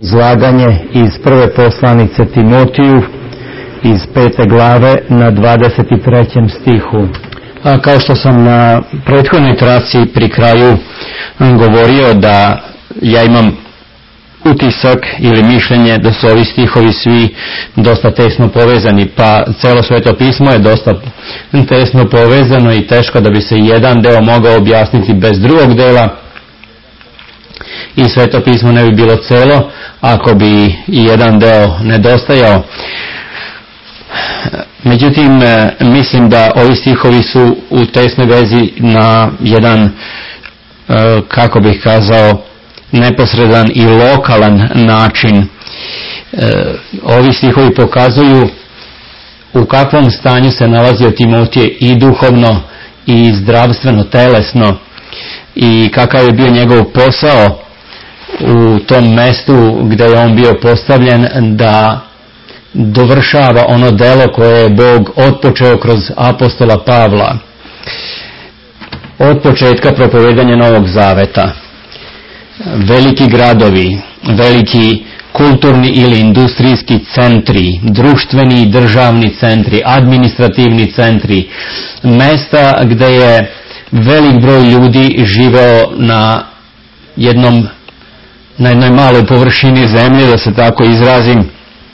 Izlaganje iz prve poslanice Timotiju iz 5. glave na 23. stihu. Kao što sam na prethodnoj traci pri kraju govorio da ja imam utisak ili mišljenje da su ovi stihovi svi dosta tesno povezani, pa celo Sveto pismo je dosta tesno povezano i teško da bi se jedan deo mogao objasniti bez drugog dela i Sveto pismo ne bi bilo celo ako bi i jedan deo nedostajao. Međutim, mislim da ovi stihovi su u tesnoj vezi na jedan, kako bih kazao, neposredan i lokalan način. Ovi stihovi pokazuju u kakvom stanju se nalazio Timotije i duhovno i zdravstveno, telesno, i kakav je bio njegov posao u tom mestu gdje je on bio postavljen da dovršava ono delo koje je Bog otpočeo kroz apostola Pavla od početka propovedanja Novog Zaveta. Veliki gradovi, veliki kulturni ili industrijski centri, društveni i državni centri, administrativni centri, mesta gdje je velik broj ljudi živeo na jednoj maloj površini zemlje, da se tako izrazim,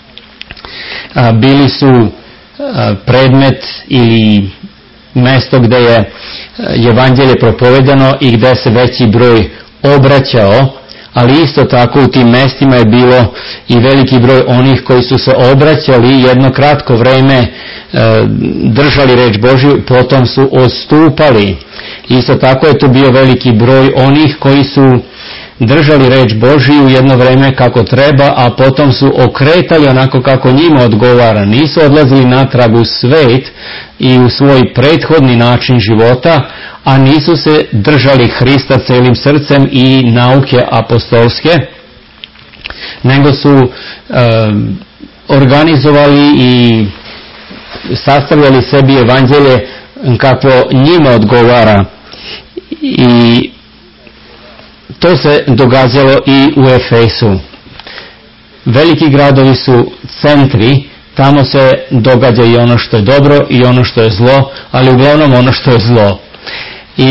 bili su predmet ili mesto gdje je evanđelje propovedano i gdje se veći broj obraćao, ali isto tako u tim mestima je bilo i veliki broj onih koji su se obraćali i jedno kratko vreme držali reč Božju, potom su odstupali. Isto tako je tu bio veliki broj onih koji su držali reč Božju jedno vreme kako treba, a potom su okretali onako kako njima odgovara. Nisu odlazili natrag u svet i u svoj prethodni način života, a nisu se držali Hrista celim srcem i nauke apostolske, nego su organizovali i sastavljali sebi evanđelje kako njima odgovara. I to se događalo i u Efesu. Veliki gradovi su centri, tamo se događa i ono što je dobro i ono što je zlo, ali uglavnom ono što je zlo. I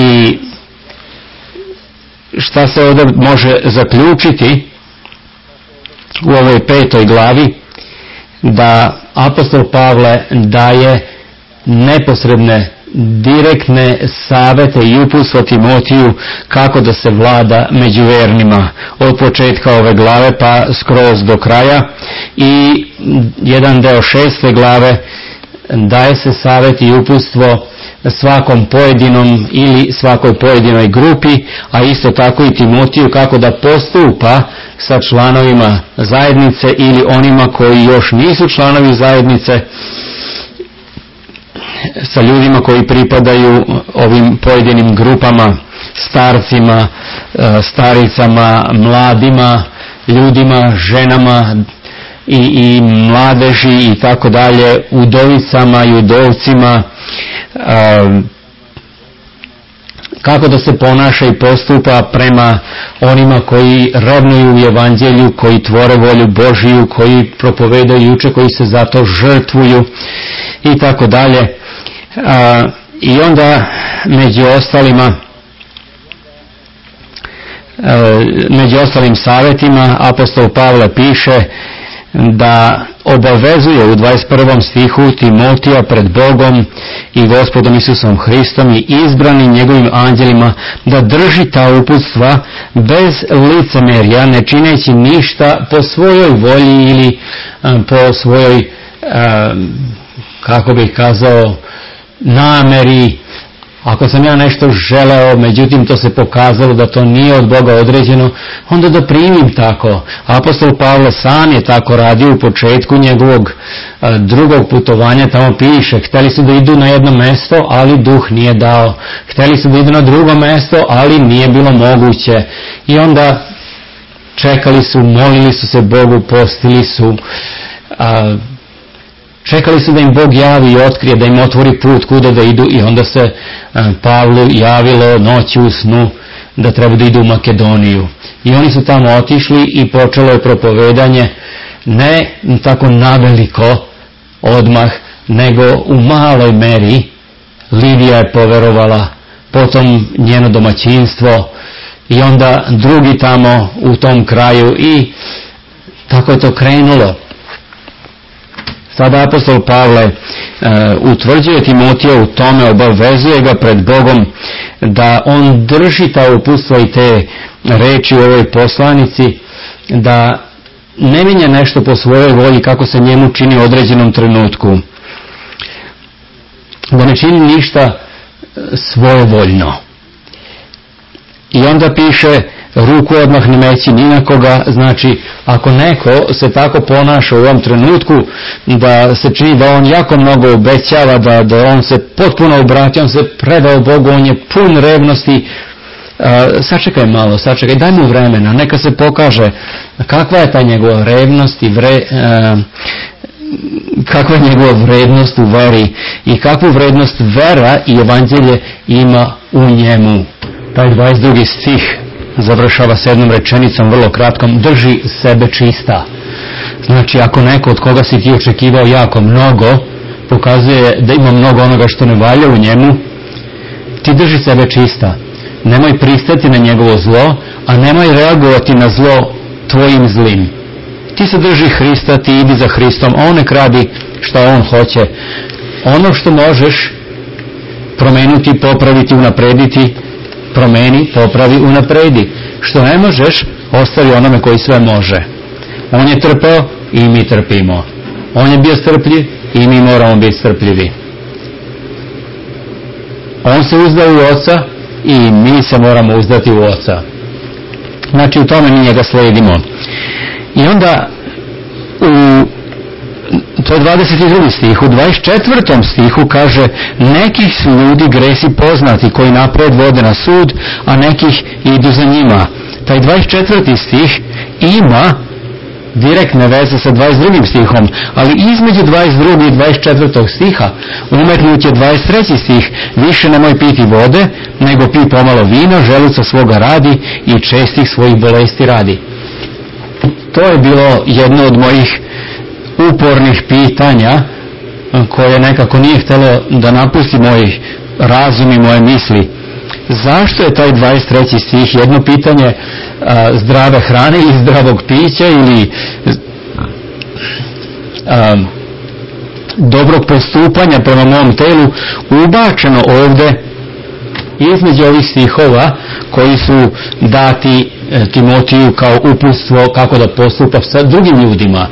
šta se ovdje može zaključiti u ovoj 5. glavi? Da apostol Pavle daje neposredne, direktne savete i uputstva Timotiju kako da se vlada među vernima, od početka ove glave pa skroz do kraja. I jedan deo 6. glave daje se savjet i uputstvo svakom pojedinom ili svakoj pojedinoj grupi, a isto tako i Timotiju kako da postupa sa članovima zajednice ili onima koji još nisu članovi zajednice, sa ljudima koji pripadaju ovim pojedinim grupama, starcima, staricama, mladima, ljudima, ženama i mladeži i tako dalje, udovicama i udovcima, kako da se ponaša i postupa prema onima koji revnuju u evanđelju, koji tvore volju Božiju, koji propovedaju i uče, koji se zato žrtvuju i tako dalje. I onda među ostalim savjetima apostol Pavle piše da obavezuje u 21. stihu Timotija pred Bogom i Gospodom Isusom Hristom i izbranim njegovim anđelima da drži ta uputstva bez licemerja, ne čineći ništa po svojoj volji ili po svojoj, kako bih kazao, nameri. Ako sam ja nešto želeo, međutim to se pokazalo da to nije od Boga određeno, onda da primim tako. Apostol Pavle sam je tako radio u početku njegovog drugog putovanja. Tamo piše, hteli su da idu na jedno mesto, ali duh nije dao. Hteli su da idu na drugo mesto, ali nije bilo moguće. I onda čekali su, molili su se Bogu, postili su, čekali su da im Bog javi i otkrije, da im otvori put kuda da idu, i onda se Pavlu javilo noći u snu da treba da idu u Makedoniju. I oni su tamo otišli i počelo je propovedanje, ne tako naveliko odmah, nego u maloj meri. Lidija je poverovala, potom njeno domaćinstvo i onda drugi tamo u tom kraju i tako je to krenulo. Sada apostol Pavle utvrđuje Timotija u tome, obavezuje ga pred Bogom da on drži ta uputstva i te reči u ovoj poslanici, da ne mijenja nešto po svojoj volji kako se njemu čini u određenom trenutku, da ne čini ništa svojevoljno. I onda piše, ruku odmah ne meći ni na koga. Znači, ako neko se tako ponaša u ovom trenutku, da se čini da on jako mnogo obećava, da on se potpuno obratio, on se predao Bogu, on je pun revnosti, sačekaj malo, daj mu vremena, neka se pokaže kakva je ta njegova revnost i kakva je njegova vrednost u veri i kakvu vrednost vera i evanđelje ima u njemu. Taj 22. stih završava s jednom rečenicom vrlo kratkom, drži sebe čista. Znači, ako neko od koga si ti očekivao jako mnogo, pokazuje da ima mnogo onoga što ne valja u njemu, ti drži sebe čista. Nemoj pristati na njegovo zlo, a nemoj reagovati na zlo tvojim zlim. Ti se drži Hrista, ti idi za Hristom, a on nek radi šta on hoće. Ono što možeš promenuti, popraviti, unaprediti, promeni, popravi, unapredi. Što ne možeš, ostavi onome koji sve može. On je trpeo i mi trpimo. On je bio strpljiv i mi moramo biti strpljivi. On se uzdao u Oca i mi se moramo uzdati u Oca. Znači, u tome mi njega sledimo. I onda to je 22. stih. U 24. stihu kaže, nekih su ljudi gresi poznati koji napred vode na sud, a nekih idu za njima. Taj 24. stih ima direktne veze sa 22. stihom, ali između 22. i 24. stiha umetnut je 23. stih, više nemoj piti vode, nego pi pomalo vina, želuca svoga radi i čestih svojih bolesti radi. To je bilo jedno od mojih upornih pitanja koje nekako nije htjelo da napusti moj razum i moje misli. Zašto je taj 23. stih jedno pitanje zdrave hrane i zdravog pića ili dobrog postupanja prema mom telu ubačeno ovdje između ovih stihova koji su dati Timotiju kao uputstvo kako da postupa sa drugim ljudima?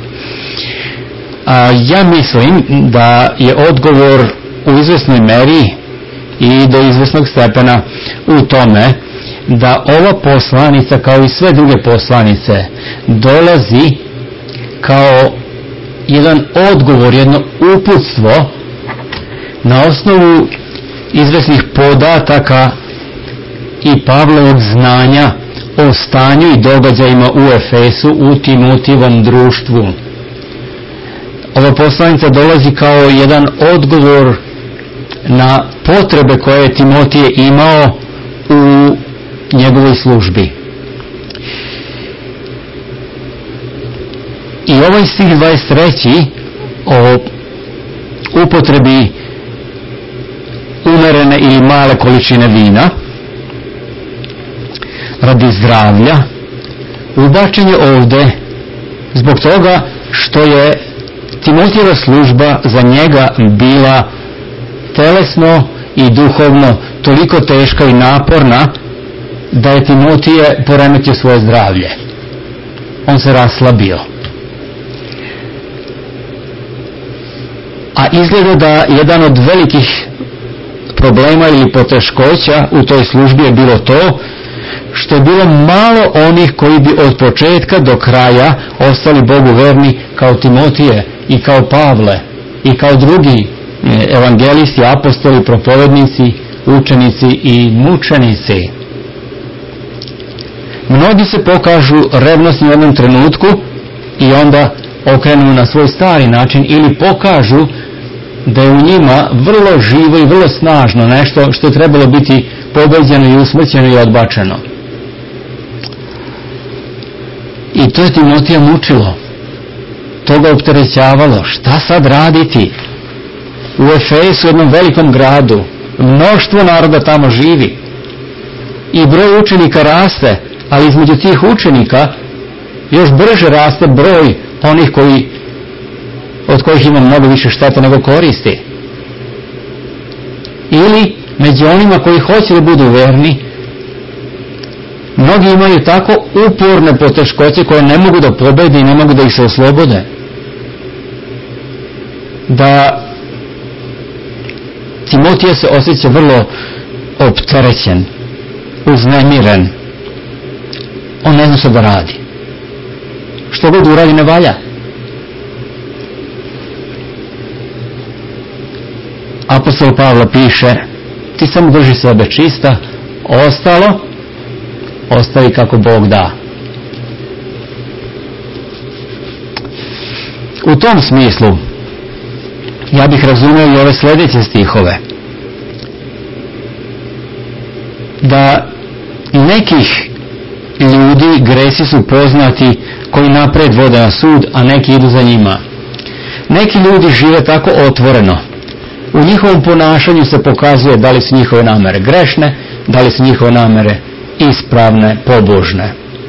Ja mislim da je odgovor u izvesnoj meri i do izvesnog stepena u tome da ova poslanica, kao i sve druge poslanice, dolazi kao jedan odgovor, jedno uputstvo na osnovu izvesnih podataka i Pavlovog znanja o stanju i događajima u Efesu, u Timotijevom društvu. Ova poslanica dolazi kao jedan odgovor na potrebe koje je Timotije imao u njegovoj službi. I ovaj stih 23. o upotrebi umerene ili male količine vina radi zdravlja ubačen je ovdje zbog toga što je Timotijeva služba za njega bila telesno i duhovno toliko teška i naporna da je Timotije poremetio svoje zdravlje. On se raslabio. A izgleda da jedan od velikih problema ili poteškoća u toj službi je bilo to što je bilo malo onih koji bi od početka do kraja ostali Bogu verni kao Timotije i kao Pavle i kao drugi evangelisti, apostoli, propovednici, učenici i mučenici. Mnogi se pokažu revnosni u jednom trenutku i onda okrenu na svoj stari način ili pokažu da je u njima vrlo živo i vrlo snažno nešto što je trebalo biti pobeđeno i usmrćeno i odbačeno. I to je Timotija mučilo. To ga opterećavalo. Šta sad raditi? U Efesu, jednom velikom gradu, mnoštvo naroda tamo živi. I broj učenika raste, ali između tih učenika još brže raste broj onih od kojih ima mnogo više štete nego koristi. Ili među onima koji hoće da budu verni, mnogi imaju tako uporne poteškoće koje ne mogu da pobede i ne mogu da ih se oslobode. Da Timotije se osjeća vrlo opterećen, uznemiren. On ne zna što da radi. Što god uradi ne valja. Apostol Pavle piše, ti samo drži sebe čista, ostalo ostavi kako Bog da. U tom smislu ja bih razumio i ove sljedeće stihove. Da nekih ljudi gresi su poznati koji napred vode na sud, a neki idu za njima. Neki ljudi žive tako otvoreno. U njihovom ponašanju se pokazuje da li su njihove namere grešne, da li su njihove namere ispravne, pobožne.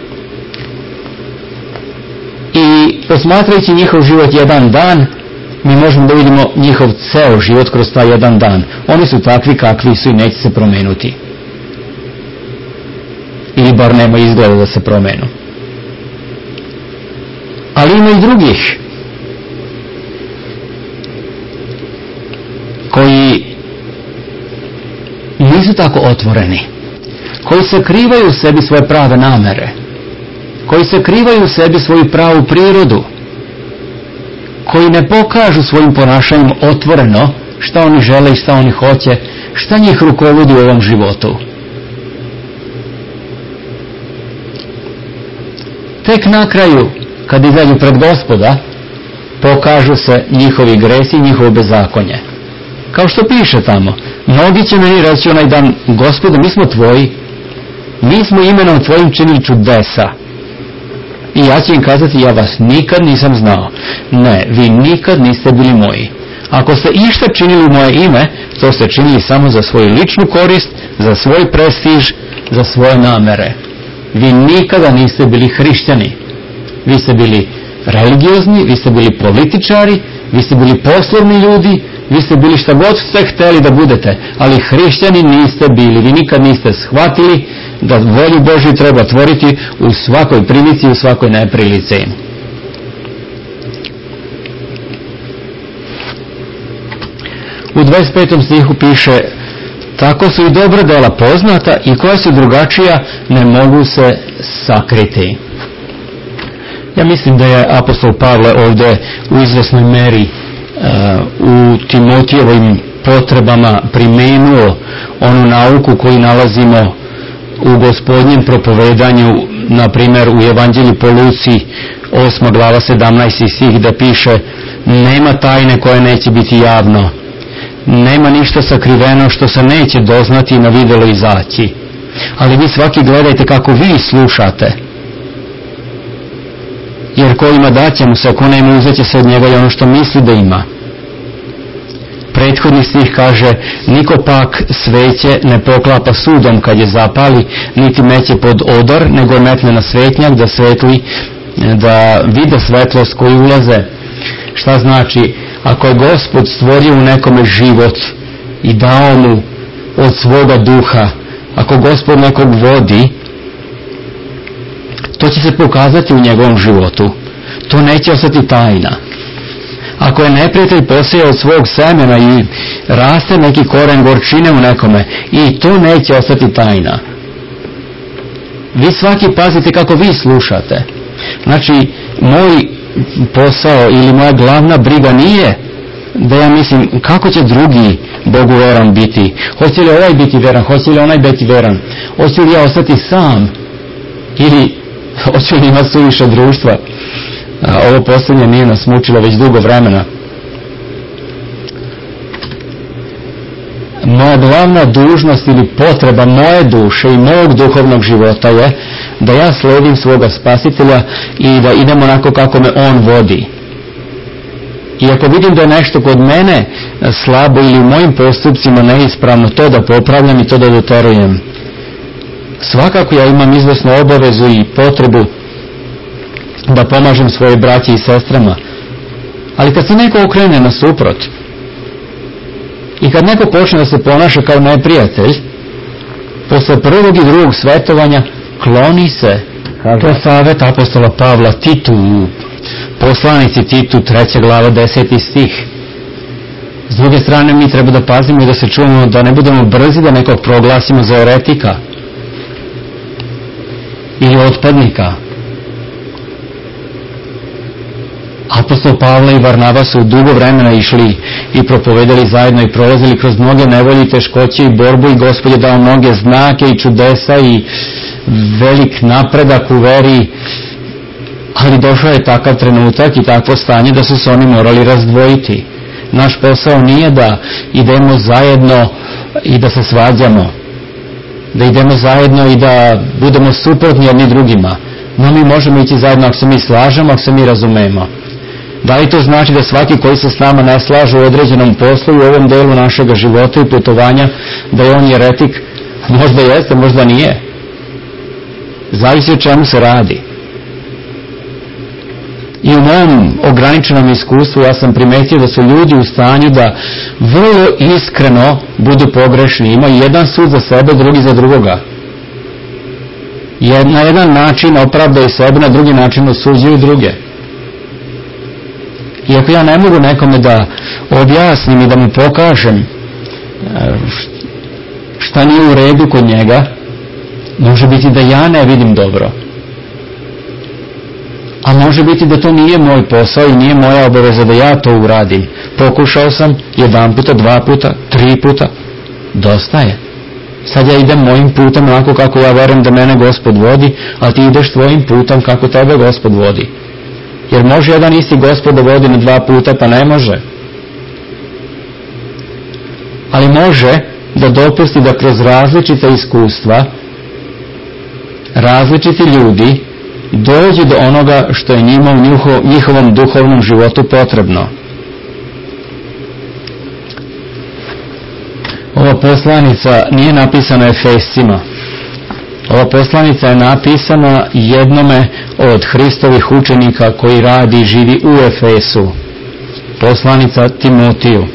I posmatrajući njihov život jedan dan, mi možemo da vidimo njihov ceo život kroz taj jedan dan. Oni su takvi kakvi su i neće se promenuti. Ili bar nema izgleda da se promenu. Ali ima i drugih koji nisu tako otvoreni, koji sakrivaju u sebi svoje prave namere, koji sakrivaju u sebi svoju pravu prirodu, koji ne pokažu svojim ponašanjem otvoreno šta oni žele i šta oni hoće, šta njih rukovodi u ovom životu. Tek na kraju, kad izađu pred Gospoda, pokažu se njihovi gresi i njihovo bezakonje. Kao što piše tamo, mnogi će meni reći onaj dan, Gospode, mi smo tvoji, mi smo imenom tvojim činili čudesa. I ja ću im kazati, ja vas nikad nisam znao. Ne, vi nikad niste bili moji. Ako ste išta činili u moje ime, to ste činili samo za svoju ličnu korist, za svoj prestiž, za svoje namere. Vi nikada niste bili hrišćani. Vi ste bili religiozni, vi ste bili političari, vi ste bili poslovni ljudi, vi ste bili šta god ste hteli da budete, ali hrišćani niste bili. Vi nikad niste shvatili da volju Božju treba tvoriti u svakoj prilici i u svakoj neprilici. U 25. stihu piše, tako su i dobra dela poznata i koja su drugačija ne mogu se sakriti. Ja mislim da je apostol Pavle ovdje u izvesnoj meri u Timotijevim potrebama primenuo onu nauku koju nalazimo u Gospodnjem propovedanju, na primjer u Evanđelju po Luci 8. glava 17. stih, da piše, nema tajne koja neće biti javno, nema ništa sakriveno što se neće doznati i na vidjelo izaći. Ali vi svaki gledajte kako vi slušate. Jer ko ima daće mu se, ako nema uzet će se od njega i ono što misli da ima. Prethodni stih kaže, niko pak sveće ne poklapa sudom kad je zapali, niti meće pod odor, nego metne na svetnjak da svetli, da vide svetlost koju ulaze. Šta znači? Ako je Gospod stvorio u nekome život i dao mu od svoga duha, ako Gospod nekog vodi, to će se pokazati u njegovom životu. To neće ostati tajna. Ako je neprijatelj posejao od svog semena i raste neki koren gorčine u nekome, i to neće ostati tajna. Vi svaki pazite kako vi slušate. Znači, moj posao ili moja glavna briga nije da ja mislim kako će drugi Bogu veran biti. Hoće li ovaj biti veran, hoće li onaj biti veran, hoće li ja ostati sam ili hoće li imati suviše društva. Ovo posljednje nije nas mučilo već dugo vremena. Moja glavna dužnost ili potreba moje duše i mog duhovnog života je da ja sledim svoga Spasitelja i da idem onako kako me On vodi. I ako vidim da je nešto kod mene slabo ili u mojim postupcima neispravno, to da popravljam i to da doterujem. Svakako ja imam izvesnu obavezu i potrebu da pomažem svoje braći i sestrama. Ali kad se neko okrene nasuprot i kad neko počne da se ponaša kao neprijatelj, posle prvog i drugog svetovanja kloni se. To je savet apostola Pavla Titu u poslanici Titu 3. glava 10. stih. S druge strane mi treba da pazimo i da se čuvamo da ne budemo brzi da nekog proglasimo za eretika ili otpadnika. Apostol Pavle i Varnava su dugo vremena išli i propovedali zajedno i prolazili kroz mnoge nevolje i teškoće i borbu i Gospod je dao mnoge znake i čudesa i velik napredak u veri, ali došao je takav trenutak i takvo stanje da su se oni morali razdvojiti. Naš posao nije da idemo zajedno i da se svađamo, da idemo zajedno i da budemo suprotni jedni drugima. No mi možemo ići zajedno ako se mi slažemo, ako se mi razumemo. Da li to znači da svaki koji se s nama ne slaže u određenom poslu i u ovom delu našega života i putovanja, da je on jeretik? Možda jeste, možda nije. Zavisi o čemu se radi. I u mom ograničenom iskustvu ja sam primetio da su ljudi u stanju da vrlo iskreno budu pogrešni. Imaju jedan sud za sebe, drugi za drugoga. Na jedan način opravdaju sebe, na drugi način osuđuju druge. I ako ja ne mogu nekome da objasnim i da mu pokažem šta nije u redu kod njega, može biti da ja ne vidim dobro. A može biti da to nije moj posao i nije moja obaveza da ja to uradim. Pokušao sam 1 puta, 2 puta, 3 puta. Dosta je. Sad ja idem mojim putem onako kako ja verujem da mene Gospod vodi, a ti ideš tvojim putem kako tebe Gospod vodi. Jer može jedan isti Gospod da vodi na 2 puta, pa ne može. Ali može da dopusti da kroz različita iskustva različiti ljudi dođu do onoga što je njima u njihovom duhovnom životu potrebno. Ova poslanica nije napisana Efescima. Ova poslanica je napisana jednome od Hristovih učenika koji radi i živi u Efesu. Poslanica Timotiju.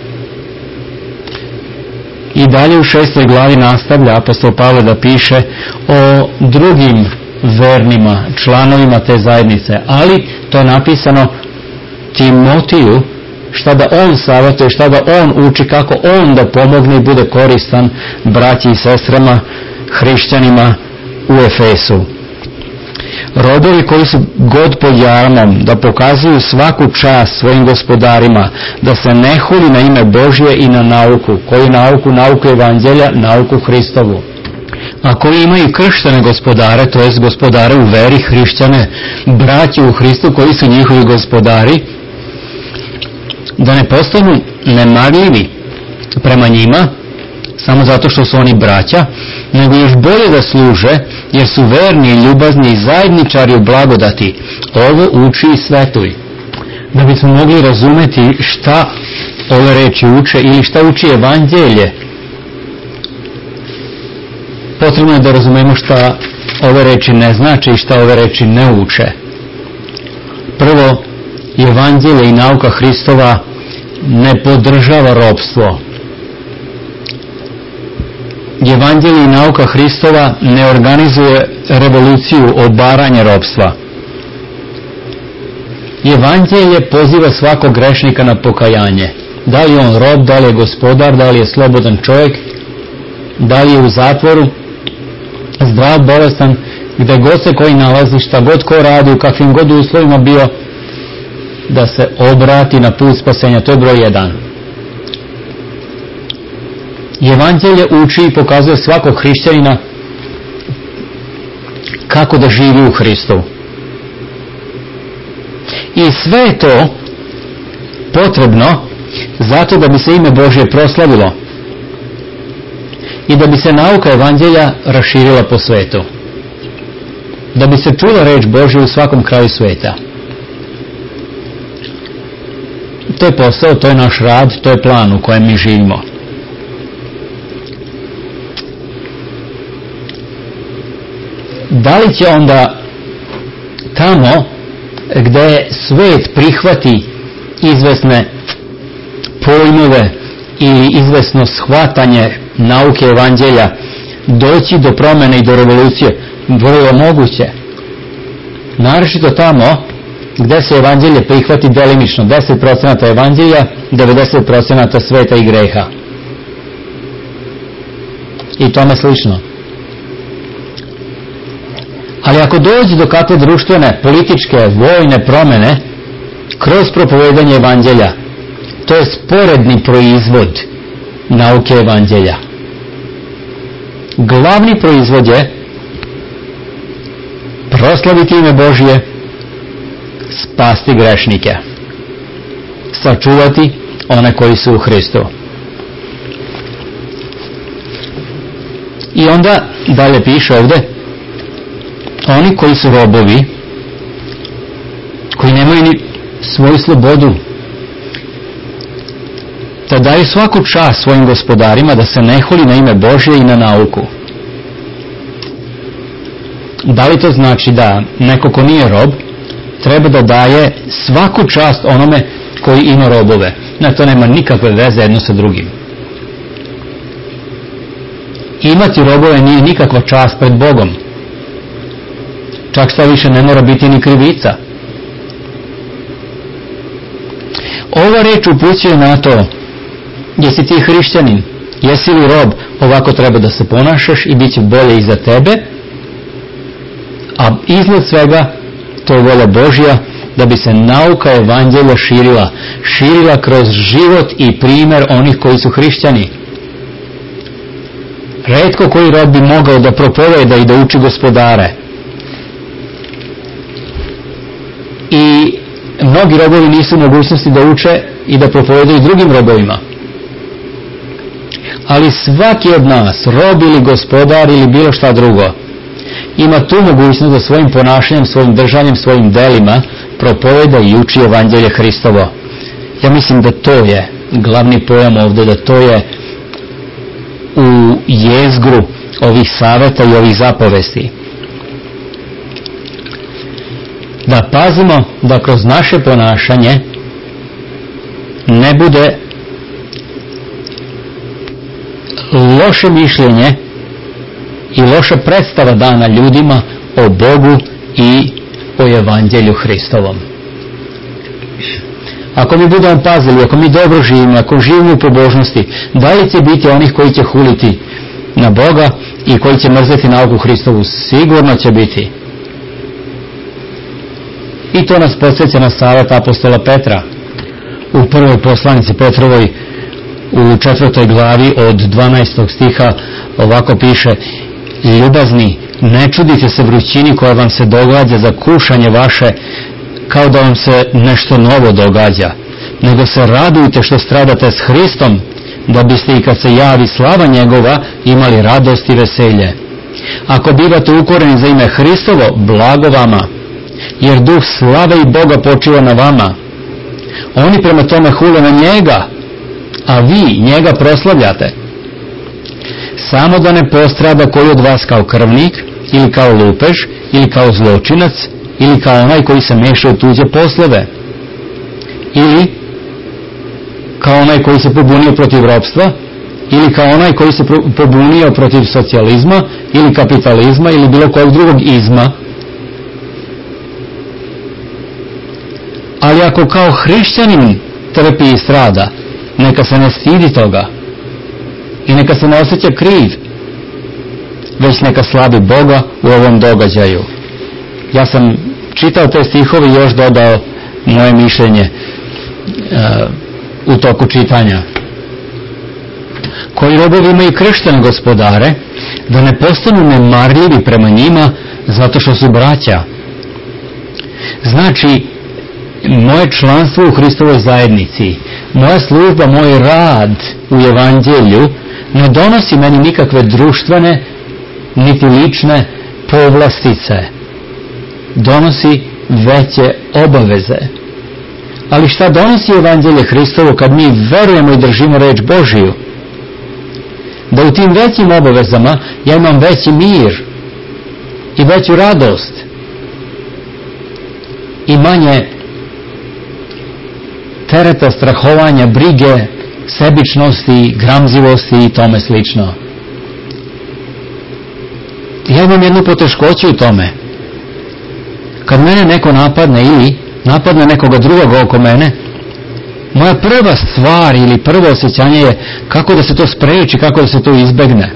I dalje u 6. glavi nastavlja apostol Pavle da piše o drugim vernima, članovima te zajednice, ali to je napisano Timotiju, šta da on savjetuje, šta da on uči, kako on da pomogne i bude koristan braći i sestrama, hrišćanima u Efesu. Robovi koji su god pod jarmom, da pokazuju svaku čast svojim gospodarima, da se ne huli na ime Božje i na nauku. Koju nauku? Nauku Evanđelja, nauku Hristovu. A koji imaju krštene gospodare, to jest gospodare u veri, hrišćane, braće u Hristu koji su njihovi gospodari, da ne postanu nemarljivi prema njima, samo zato što su oni braća, nego još bolje da služe, jer su verni, ljubazni i zajedničari u blagodati. Ovo uči i svetuj. Da bismo mogli razumeti šta ove reči uče ili šta uči Evanđelje, potrebno je da razumemo šta ove reči ne znači i šta ove reči ne uče. Prvo, Evanđelje i nauka Hristova ne podržava ropstvo. Evanđelje i nauka Hristova ne organizuje revoluciju obaranja ropstva. Evanđelje poziva svakog grešnika na pokajanje. Da li je on rob, da li je gospodar, da li je slobodan čovjek, da li je u zatvoru, zdrav, bolestan, gde god se koji nalazi, šta god ko radi, u kakvim god uslovima bio, da se obrati na put spasenja. To je broj 1. Evanđelje uči i pokazuje svakog hrišćanina kako da živi u Hristu. I sve je to potrebno zato da bi se ime Božje proslavilo i da bi se nauka Evanđelja raširila po svetu. da bi se čula reč Božja u svakom kraju svijeta. To je posao, to je naš rad, to je plan u kojem mi živimo. Da li će onda tamo gdje svijet prihvati izvesne pojmove ili izvesno shvatanje nauke evanđelja doći do promjene i do revolucije? Vrlo moguće. Naročito tamo gdje se evanđelje prihvati delimično, 10% evanđelja, 90% sveta i greha. I tome slično. Ali ako dođe do kakve društvene, političke, vojne promjene kroz propovedanje evanđelja, to je sporedni proizvod nauke evanđelja. Glavni proizvod je proslaviti ime Božje, spasti grešnike, sačuvati one koji su u Hristu. I onda dalje piše ovdje, oni koji su robovi, koji nemaju ni svoju slobodu, da daju svaku čast svojim gospodarima, da se ne huli na ime Božje i na nauku. Da li to znači da neko ko nije rob treba da daje svaku čast onome koji ima robove? Ne, to nema nikakve veze jedno sa drugim. Imati robove nije nikakva čast pred Bogom. Čak šta više ne mora biti ni krivica. Ova reč upućuje na to, jesi ti hrišćanin, jesi li rob, ovako treba da se ponašaš i bit će bolje i za tebe, a iznad svega to je volja Božja, da bi se nauka evanđelja širila kroz život i primjer onih koji su hrišćani. Retko koji rob bi mogao da propoveda i da uči gospodare. I mnogi robovi nisu u mogućnosti da uče i da propovedaju drugim robovima. Ali svaki od nas, rob ili gospodar ili bilo šta drugo, ima tu mogućnost da svojim ponašanjem, svojim držanjem, svojim delima propoveda i uči evanđelje Hristovo. Ja mislim da to je glavni pojam ovdje, da to je u jezgru ovih saveta i ovih zapovesti. Da pazimo da kroz naše ponašanje ne bude loše mišljenje i loša predstava dana ljudima o Bogu i o evanđelju Hristovom. Ako mi budemo pazili, ako mi dobro živimo, ako živimo u pobožnosti, da li će biti onih koji će huliti na Boga i koji će mrzeti nauku Hristovu? Sigurno će biti. I to nas podsjeća na savet apostola Petra. U prvoj poslanici Petrovoj u 4. glavi od 12. stiha ovako piše: ljubazni, ne čudite se vrućini koja vam se događa za kušanje vaše, kao da vam se nešto novo događa, nego se radujte što stradate s Hristom, da biste i kad se javi slava njegova imali radost i veselje. Ako bivate ukoreni za ime Hristovo, blago vama, jer duh slave i Boga počiva na vama. Oni prema tome hule na njega, a vi njega proslavljate. Samo da ne postrada koji od vas kao krvnik, ili kao lupež, ili kao zločinac, ili kao onaj koji se meša u tuđe poslove, ili kao onaj koji se pobunio protiv ropstva, ili kao onaj koji se pobunio protiv socijalizma, ili kapitalizma, ili bilo kojeg drugog izma. Ali ako kao hrišćanin trpi i strada, neka se ne stidi toga i neka se ne osjeća kriv, već neka slavi Boga u ovom događaju. Ja sam čitao te stihove i još dodao moje mišljenje u toku čitanja. Koji robovi imaju krštene gospodare, da ne postanu nemarljivi prema njima zato što su braća. Znači, moje članstvo u Hristovoj zajednici, moja služba, moj rad u evanđelju ne donosi meni nikakve društvene niti lične povlastice. donosi veće obaveze. Ali šta donosi evanđelje Hristovo kad mi verujemo i držimo reč Božiju? Da u tim većim obavezama ja imam veći mir i veću radost i manje tereta, strahovanja, brige, sebičnosti, gramzivosti i tome slično. Ja imam jednu poteškoću u tome. Kad mene neko napadne ili napadne nekoga drugoga oko mene, moja prva stvar ili prvo osjećanje je kako da se to spreči, kako da se to izbegne.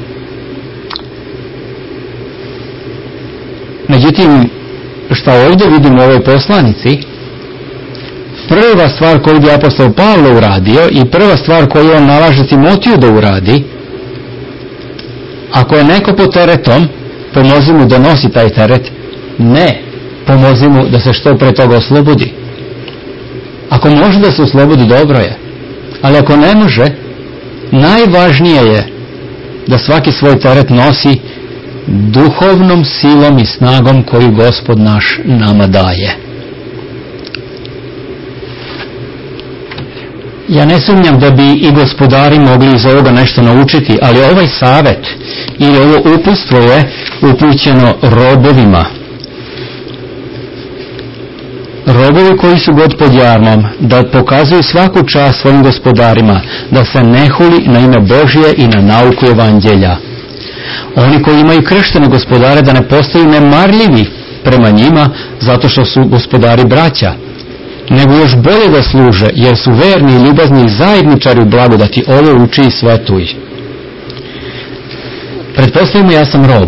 Međutim, šta ovdje vidimo u ovoj poslanici, prva stvar koju bi apostol Pavle uradio i prva stvar koju on nalaže Timotiju da uradi, ako je neko pod teretom, pomozi mu da nosi taj teret. Ne, pomozi mu da se što pre toga oslobodi. Ako može da se oslobodi, dobro je. Ali ako ne može, najvažnije je da svaki svoj teret nosi duhovnom silom i snagom koju Gospod naš nama daje. Ja ne sumnjam da bi i gospodari mogli iz ovoga nešto naučiti, ali ovaj savjet ili ovo uputstvo je upućeno robovima. Robovi koji su god pod jarmom, da pokazuju svaku čast svojim gospodarima, da se ne huli na ime Božje i na nauku evanđelja. Oni koji imaju krštene gospodare da ne postaju nemarljivi prema njima zato što su gospodari braća, nego još bolje da služe, jer su verni i ljubazni zajedničari u blagodati. Ovo uči i svetuj. Pretpostavimo, ja sam rob.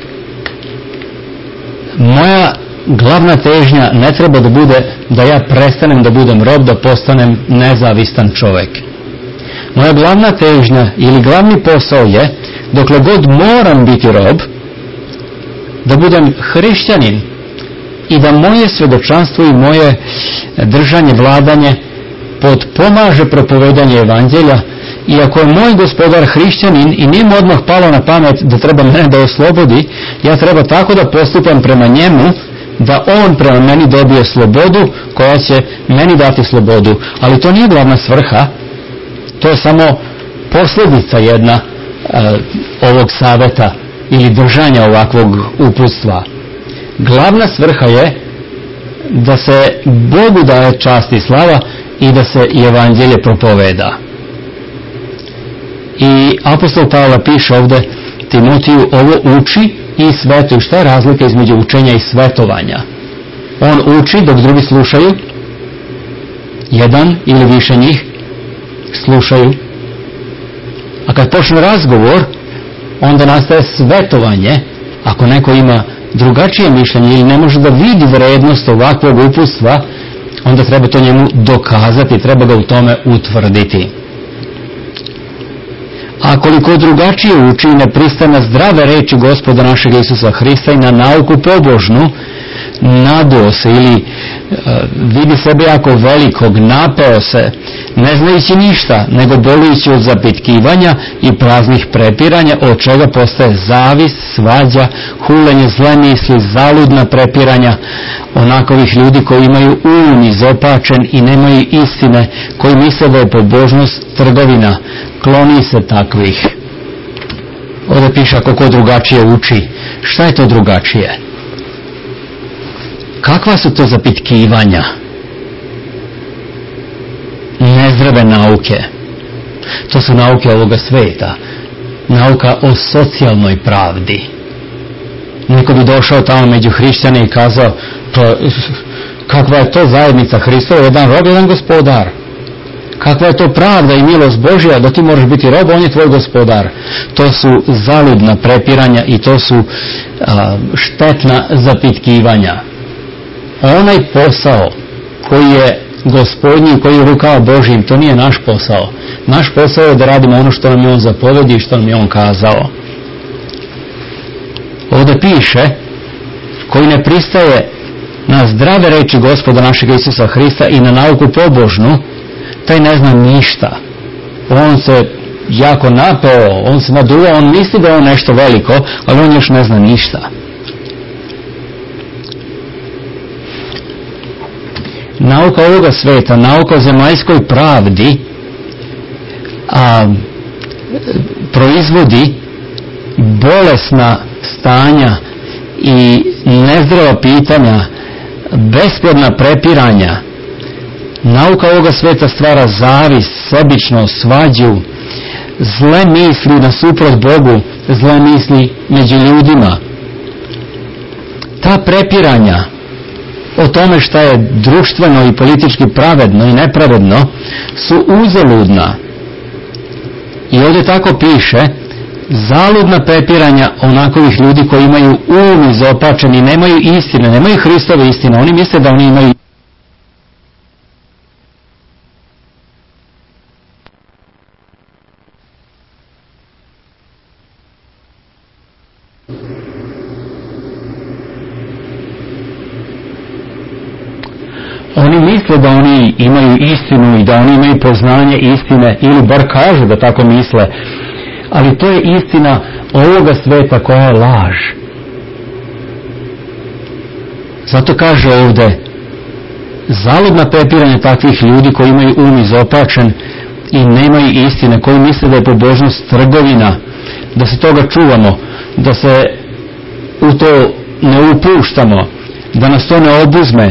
Moja glavna težnja ne treba da bude da ja prestanem da budem rob, da postanem nezavistan čovjek. Moja glavna težnja ili glavni posao je, dokle god moram biti rob, da budem hrišćanin i da moje svjedočanstvo i moje držanje, vladanje potpomaže propovedanje evanđelja. I ako je moj gospodar hrišćanin i nije mu odmah palo na pamet da treba mene da oslobodi, ja treba tako da postupam prema njemu da on prema meni dobije slobodu koja će meni dati slobodu. Ali to nije glavna svrha, to je samo posljedica jedna ovog savjeta ili držanja ovakvog uputstva. Glavna svrha je da se Bogu daje čast i slava i da se i evanđelje propoveda. I apostol Pavle piše ovdje Timotiju, ovo uči i svetuj. Šta je razlika između učenja i svetovanja? On uči dok drugi slušaju, jedan ili više njih slušaju. A kad počne razgovor, onda nastaje svetovanje. Ako neko ima drugačije mišljenje ili ne može da vidi vrednost ovakvog uputstva, onda treba to njemu dokazati, treba ga u tome utvrditi. A koliko drugačije uči i ne pristaje na zdrave reči Gospoda našeg Isusa Hrista i na nauku pobožnu, naduo se ili vidi sebe jako velikog, napeo se, ne znajući ništa, nego bolujući od zapitkivanja i praznih prepiranja, od čega postaje zavist, svađa, hulenje, zle misli, zaludna prepiranja, onakovih ljudi koji imaju um izopačen i nemaju istine, koji misle da je pobožnost trgovina. Kloni se takvih. Ovdje piše ako ko drugačije uči. Šta je to drugačije? Kakva su to zapitkivanja? Nezdrave nauke. To su nauke ovoga sveta. Nauka o socijalnoj pravdi. Neko bi došao tamo među hrišćane i kazao, kakva je to zajednica Hristova, jedan rob, jedan gospodar. Kakva je to pravda i milost Božja da ti moraš biti rob, on je tvoj gospodar. To su zaludna prepiranja i to su štetna zapitkivanja. Onaj posao koji je Gospodnji, koji je u rukama Božjim, to nije naš posao. Naš posao je da radimo ono što nam je on zapovedi i što nam je on kazao. Ovdje piše, koji ne pristaje na zdrave reči Gospoda našeg Isusa Hrista i na nauku pobožnu, taj ne zna ništa. On se jako napeo, on se naduvao, on misli da je on nešto veliko, ali on još ne zna ništa. nauka ovoga sveta, nauka o zemaljskoj pravdi, proizvodi bolesna stanja i nezdrava pitanja, besplodna prepiranja. Nauka ovoga sveta stvara zavist, sebičnost, svađu, zle misli nasuprot Bogu, zle misli među ljudima. Ta prepiranja o tome šta je društveno i politički pravedno i nepravedno su uzaludna. I ovdje tako piše, zaludna prepiranja onakovih ljudi koji imaju um izopačen i nemaju istine, nemaju Hristove istine. Oni misle da oni imaju. Oni misle da oni imaju istinu i da oni imaju poznanje istine, ili bar kažu da tako misle, ali to je istina ovoga sveta koja je laž. Zato kaže ovdje, zaludna prepiranja takvih ljudi koji imaju um izopačen i nemaju istine, koji misle da je pobožnost trgovina, da se toga čuvamo, da se u to ne upuštamo, da nas to ne obuzme.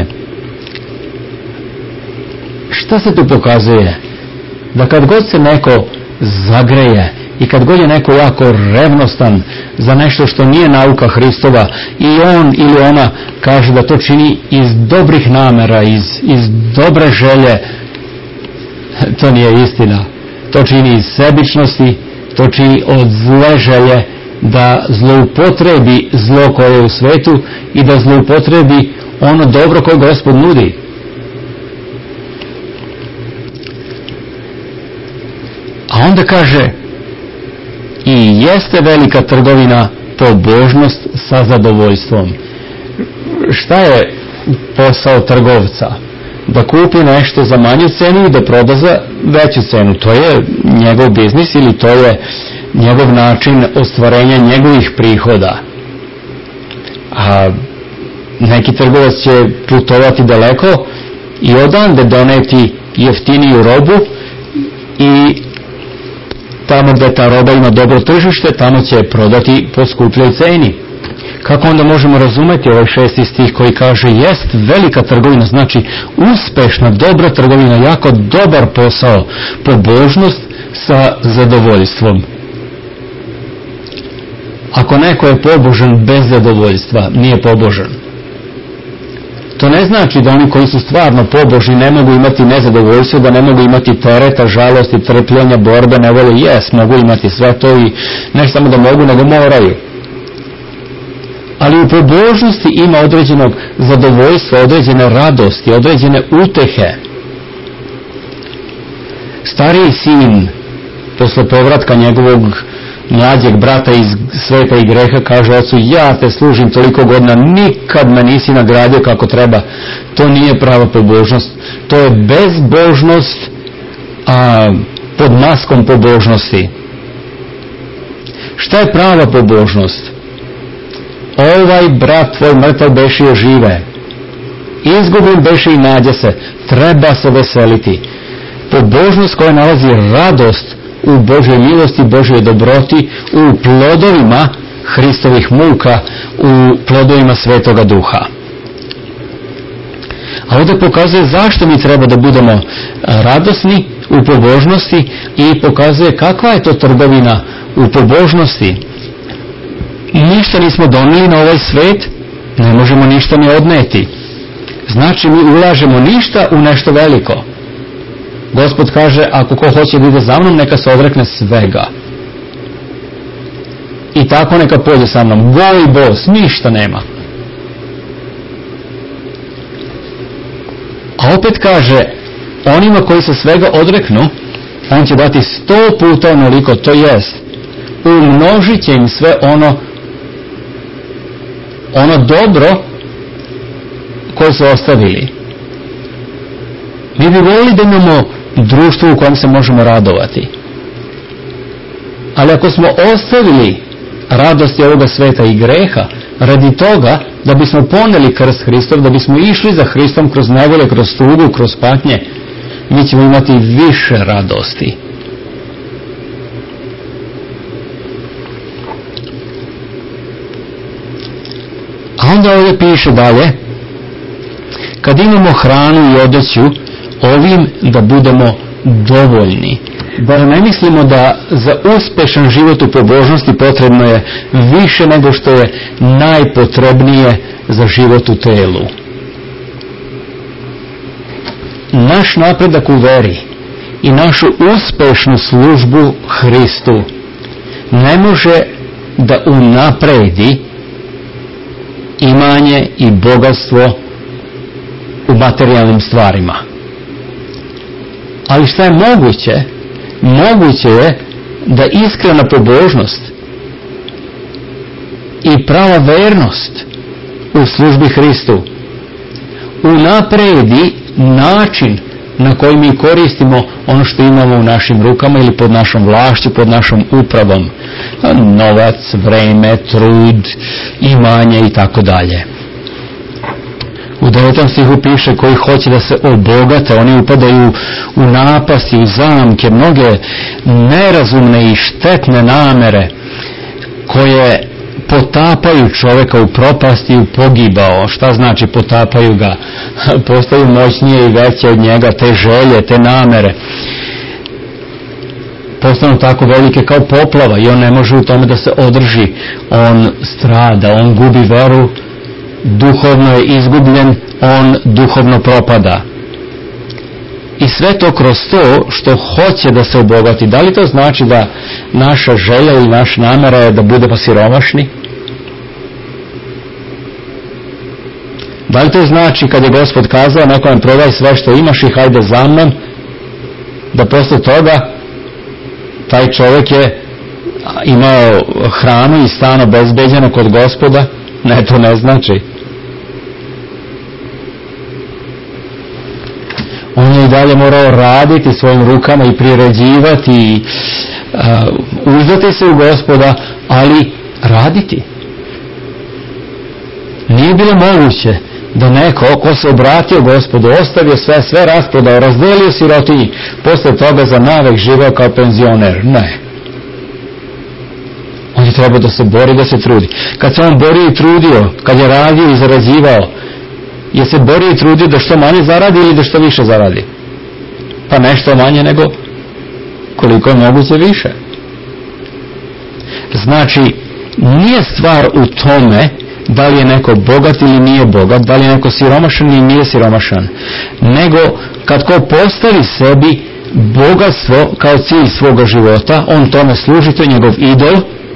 Šta se tu pokazuje? Da kad god se neko zagreje i kad god je neko jako revnostan za nešto što nije nauka Hristova i on ili ona kaže da to čini iz dobrih namera, iz dobre želje, to nije istina. To čini iz sebičnosti, to čini od zle želje da zloupotrebi zlo koje je u svetu i da zloupotrebi ono dobro koje Gospod nudi. A onda kaže, i jeste velika trgovina pobožnost sa zadovoljstvom. Šta je posao trgovca? Da kupi nešto za manju cenu i da proda za veću cenu. To je njegov biznis ili to je njegov način ostvarenja njegovih prihoda. A neki trgovac će putovati daleko i odande doneti jeftiniju robu i tamo gdje ta roba ima dobro tržište, tamo će prodati po skupljoj ceni. Kako onda možemo razumjeti ovaj 6. stih koji kaže, jest velika trgovina, znači uspešna, dobra trgovina, jako dobar posao, pobožnost sa zadovoljstvom. Ako neko je pobožan bez zadovoljstva, nije pobožan. To ne znači da oni koji su stvarno pobožni ne mogu imati nezadovoljstvo, da ne mogu imati tereta, žalosti, trpljenja, borbe, nevole. Mogu imati sve to i ne samo da mogu, nego moraju. Ali u pobožnosti ima određenog zadovoljstva, određene radosti, određene utehe. Stariji sin, posle povratka njegovog mlađeg brata iz sveta i greha, kaže ocu, ja te služim toliko godina, nikad me nisi nagradio kako treba. To nije prava pobožnost, to je bezbožnost pod maskom pobožnosti. Šta je prava pobožnost? Ovaj brat tvoj mrtav beše i žive, izgubljen beše i nađe se, treba se veseliti. Pobožnost koja nalazi radost u Božoj milosti, Božoj dobroti, u plodovima Hristovih muka, u plodovima Svetoga Duha. A ovdje pokazuje zašto mi treba da budemo radosni u pobožnosti i pokazuje kakva je to trgovina u pobožnosti. Ništa nismo doneli na ovaj svet, ne možemo ništa ni odneti. Znači mi ulažemo ništa u nešto veliko. Gospod kaže, ako ko hoće da ide za mnom, neka se odrekne svega. I tako neka pođe sa mnom. Goli bos, ništa nema. A opet kaže, onima koji se svega odreknu, on će dati 100 puta onoliko, to jest, umnožit će im sve ono dobro koje su ostavili. Mi bi volili da imamo društvo u kojem se možemo radovati. Ali ako smo ostavili radosti ovoga sveta i greha, radi toga da bismo poneli krst Hristov, da bismo išli za Hristom kroz nevolje, kroz tugu, kroz patnje, mi ćemo imati više radosti. A onda ovdje piše dalje, kad imamo hranu i odeću, ovim da budemo dovoljni. Bar ne mislimo da za uspešan život u pobožnosti potrebno je više nego što je najpotrebnije za život u telu. Naš napredak u veri i našu uspešnu službu Hristu ne može da unapredi imanje i bogatstvo u materijalnim stvarima. Ali šta je moguće? Moguće je da iskrena pobožnost i prava vernost u službi Hristu unapredi način na koji mi koristimo ono što imamo u našim rukama ili pod našom vlašću, pod našom upravom. Novac, vreme, trud, imanje i tako dalje. U 9. stihu piše, koji hoće da se obogate, oni upadaju u napasti, u zamke, mnoge nerazumne i štetne namere koje potapaju čovjeka u propast i u pogibao. Šta znači potapaju ga? Postaju moćnije i veće od njega, te želje, te namere. Postanu tako velike kao poplava i on ne može u tome da se održi. On strada, on gubi veru, duhovno je izgubljen, on duhovno propada. I sve to kroz to što hoće da se obogati. Da li to znači da naša želja ili naš namera je da budemo siromašni? Da li to znači kad je Gospod kazao nekom prodaj sve što imaš i hajde za mnom, da posle toga taj čovjek je imao hranu i stan obezbeđeno kod Gospoda? Ne, to ne znači. On je i dalje morao raditi svojim rukama i priređivati i uzdati se u Gospoda, ali raditi. Nije bilo moguće da neko ko se obratio Gospodu, ostavio sve rasprodao, razdelio sirotinji, posle toga za navek živeo kao penzioner. Ne. On je trebao da se bori, da se trudi. Kad se on borio i trudio, kad je radio i zarađivao, je se borio i trudio da što manje zaradi ili da što više zaradi? Pa nešto manje nego koliko je moguće više. Znači, nije stvar u tome da li je neko bogat ili nije bogat, da li je neko siromašan ili nije siromašan, nego kad ko postavi sebi bogatstvo kao cilj svoga života, on tome služi, to je njegov idol,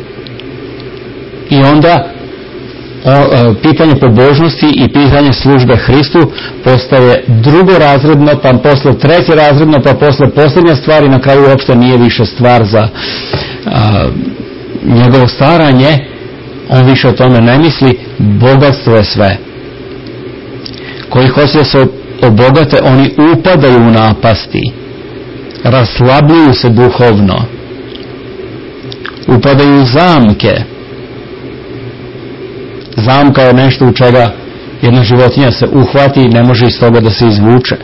i onda pitanje pobožnosti i pitanje službe Hristu postaje drugorazredno, pa posle trećerazredno, pa posle posljednja stvar i na kraju uopšte nije više stvar za njegovo staranje. On više o tome ne misli, bogatstvo je sve. Koji hoće da se obogate, oni upadaju u napasti, raslabljuju se duhovno, upadaju u zamke. Zamka je nešto u čega jedna životinja se uhvati i ne može iz toga da se izvuče.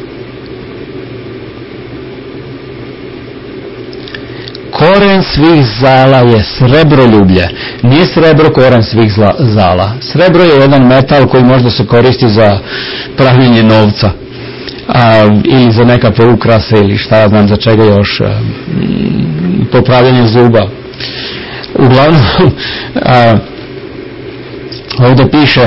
Koren svih zala je srebroljublje. Nije srebro koren svih zala. Srebro je jedan metal koji možda se koristi za pravljenje novca, ili za nekakve ukrase ili šta ja znam za čega još, popravljanje zuba. Uglavnom, ovdje piše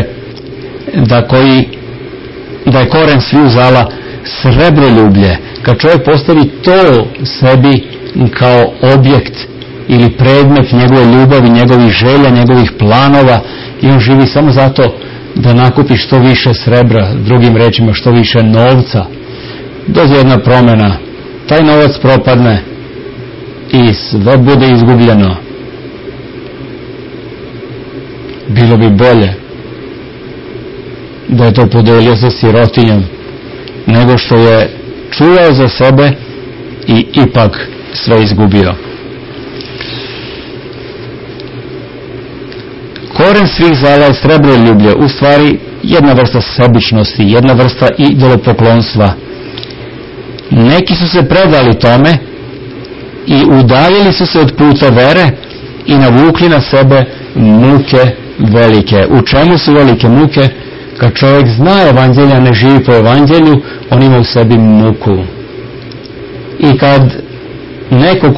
da je koren svih zala srebroljublje. Kad čovjek postavi to sebi kao objekt ili predmet njegove ljubavi, njegovih želja, njegovih planova, i on živi samo zato da nakupi što više srebra, drugim rečima što više novca, dođe jedna promjena, taj novac propadne i sve bude izgubljeno. Bilo bi bolje da je to podelio sa sirotinjom nego što je čuvao za sebe i ipak sve izgubio. Koren koren svih zala je srebroljublje, u stvari jedna vrsta sebičnosti, jedna vrsta idolopoklonstva. Neki su se predali tome i udaljili su se od puta vere i navukli na sebe muke velike. U čemu su velike muke? Kad čovjek zna evanđelja, a ne živi po evanđelju, on ima u sebi muku. I kad neko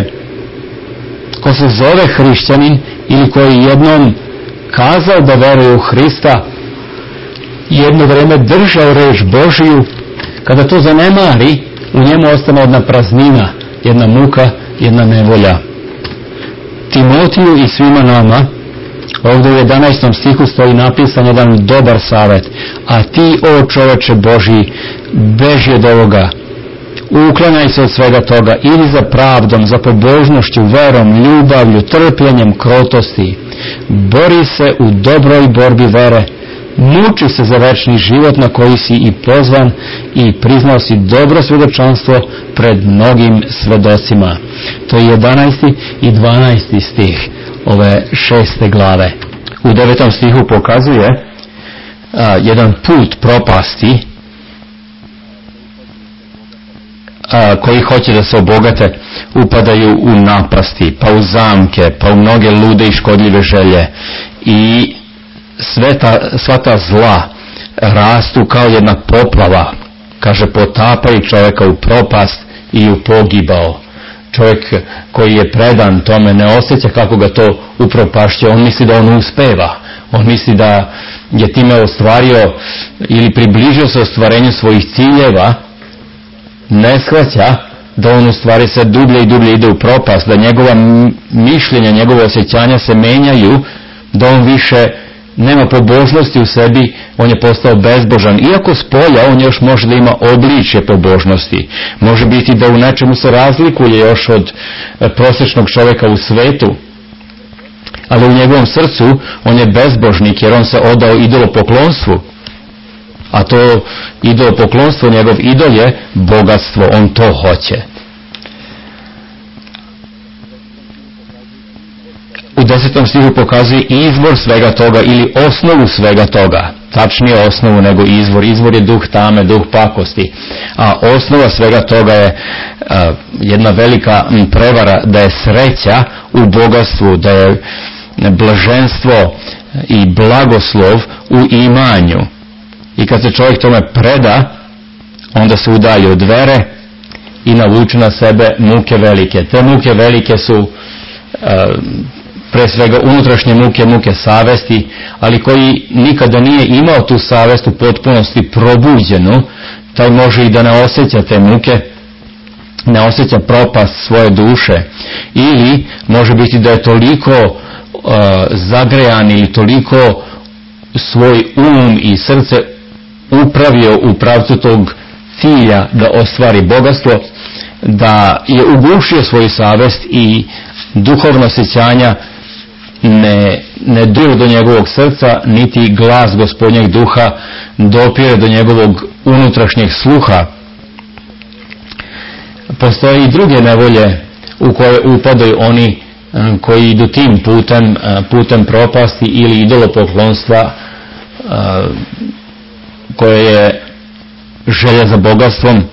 ko se zove hrišćanin ili koji jednom kazao da veruje u Hrista, jedno vrijeme držao reč Božiju, kada to zanemari, u njemu ostane jedna praznina, jedna muka, jedna nevolja. Timotiju i svima nama, ovdje u 11. stihu stoji napisan jedan dobar savjet. A ti, o čoveče Božji, beži od ovoga. Uklanjaj se od svega toga, ili za pravdom, za pobožnošću, verom, ljubavlju, trpljenjem, krotosti. Bori se u dobroj borbi vere. Muči se za večni život na koji si i pozvan i priznao si dobro svjedočanstvo pred mnogim svedocima. To je 11. i 12. stih ove 6. glave. U 9. stihu pokazuje jedan put propasti koji hoće da se obogate, upadaju u napasti, pa u zamke, pa u mnoge lude i škodljive želje. I sva ta zla rastu kao jedna poplava, kaže, potapaju čovjeka u propast i u pogibao. Čovjek koji je predan tome ne osjeća kako ga to upropašće, on misli da on uspeva, on misli da je time ostvario ili približio se ostvarenju svojih ciljeva, ne shvaća da on u stvari se dublje i dublje ide u propast, da njegova mišljenja, njegove osjećanja se menjaju, da on više nema pobožnosti u sebi, on je postao bezbožan. Iako s polja on još može da ima obličje pobožnosti. Može biti da u nečemu se razlikuje još od prosječnog čovjeka u svetu. Ali u njegovom srcu on je bezbožnik jer on se odao idolopoklonstvu. A to idolopoklonstvo, njegov idol je bogatstvo, on to hoće. U 10. stihu pokazuje izvor svega toga ili osnovu svega toga. Tačnije osnovu nego izvor. Izvor je duh tame, duh pakosti. A osnova svega toga je jedna velika prevara, da je sreća u bogatstvu, da je blaženstvo i blagoslov u imanju. I kad se čovjek tome preda, onda se udalji od vere i navuče na sebe muke velike. Te muke velike su pre svega unutrašnje muke, muke savesti, ali koji nikada nije imao tu savest u potpunosti probuđenu, taj može i da ne osjeća te muke, ne osjeća propast svoje duše. Ili može biti da je toliko zagrejan ili toliko svoj um i srce upravio u pravcu tog cilja da ostvari bogatstvo, da je ugušio svoju savest i duhovno osjećanja ne dure do njegovog srca, niti glas Gospodnjeg duha dopire do njegovog unutrašnjeg sluha. Postoje i druge nevolje u koje upadaju oni koji idu tim putem propasti ili idolopoklonstva, koje je želja za bogatstvom.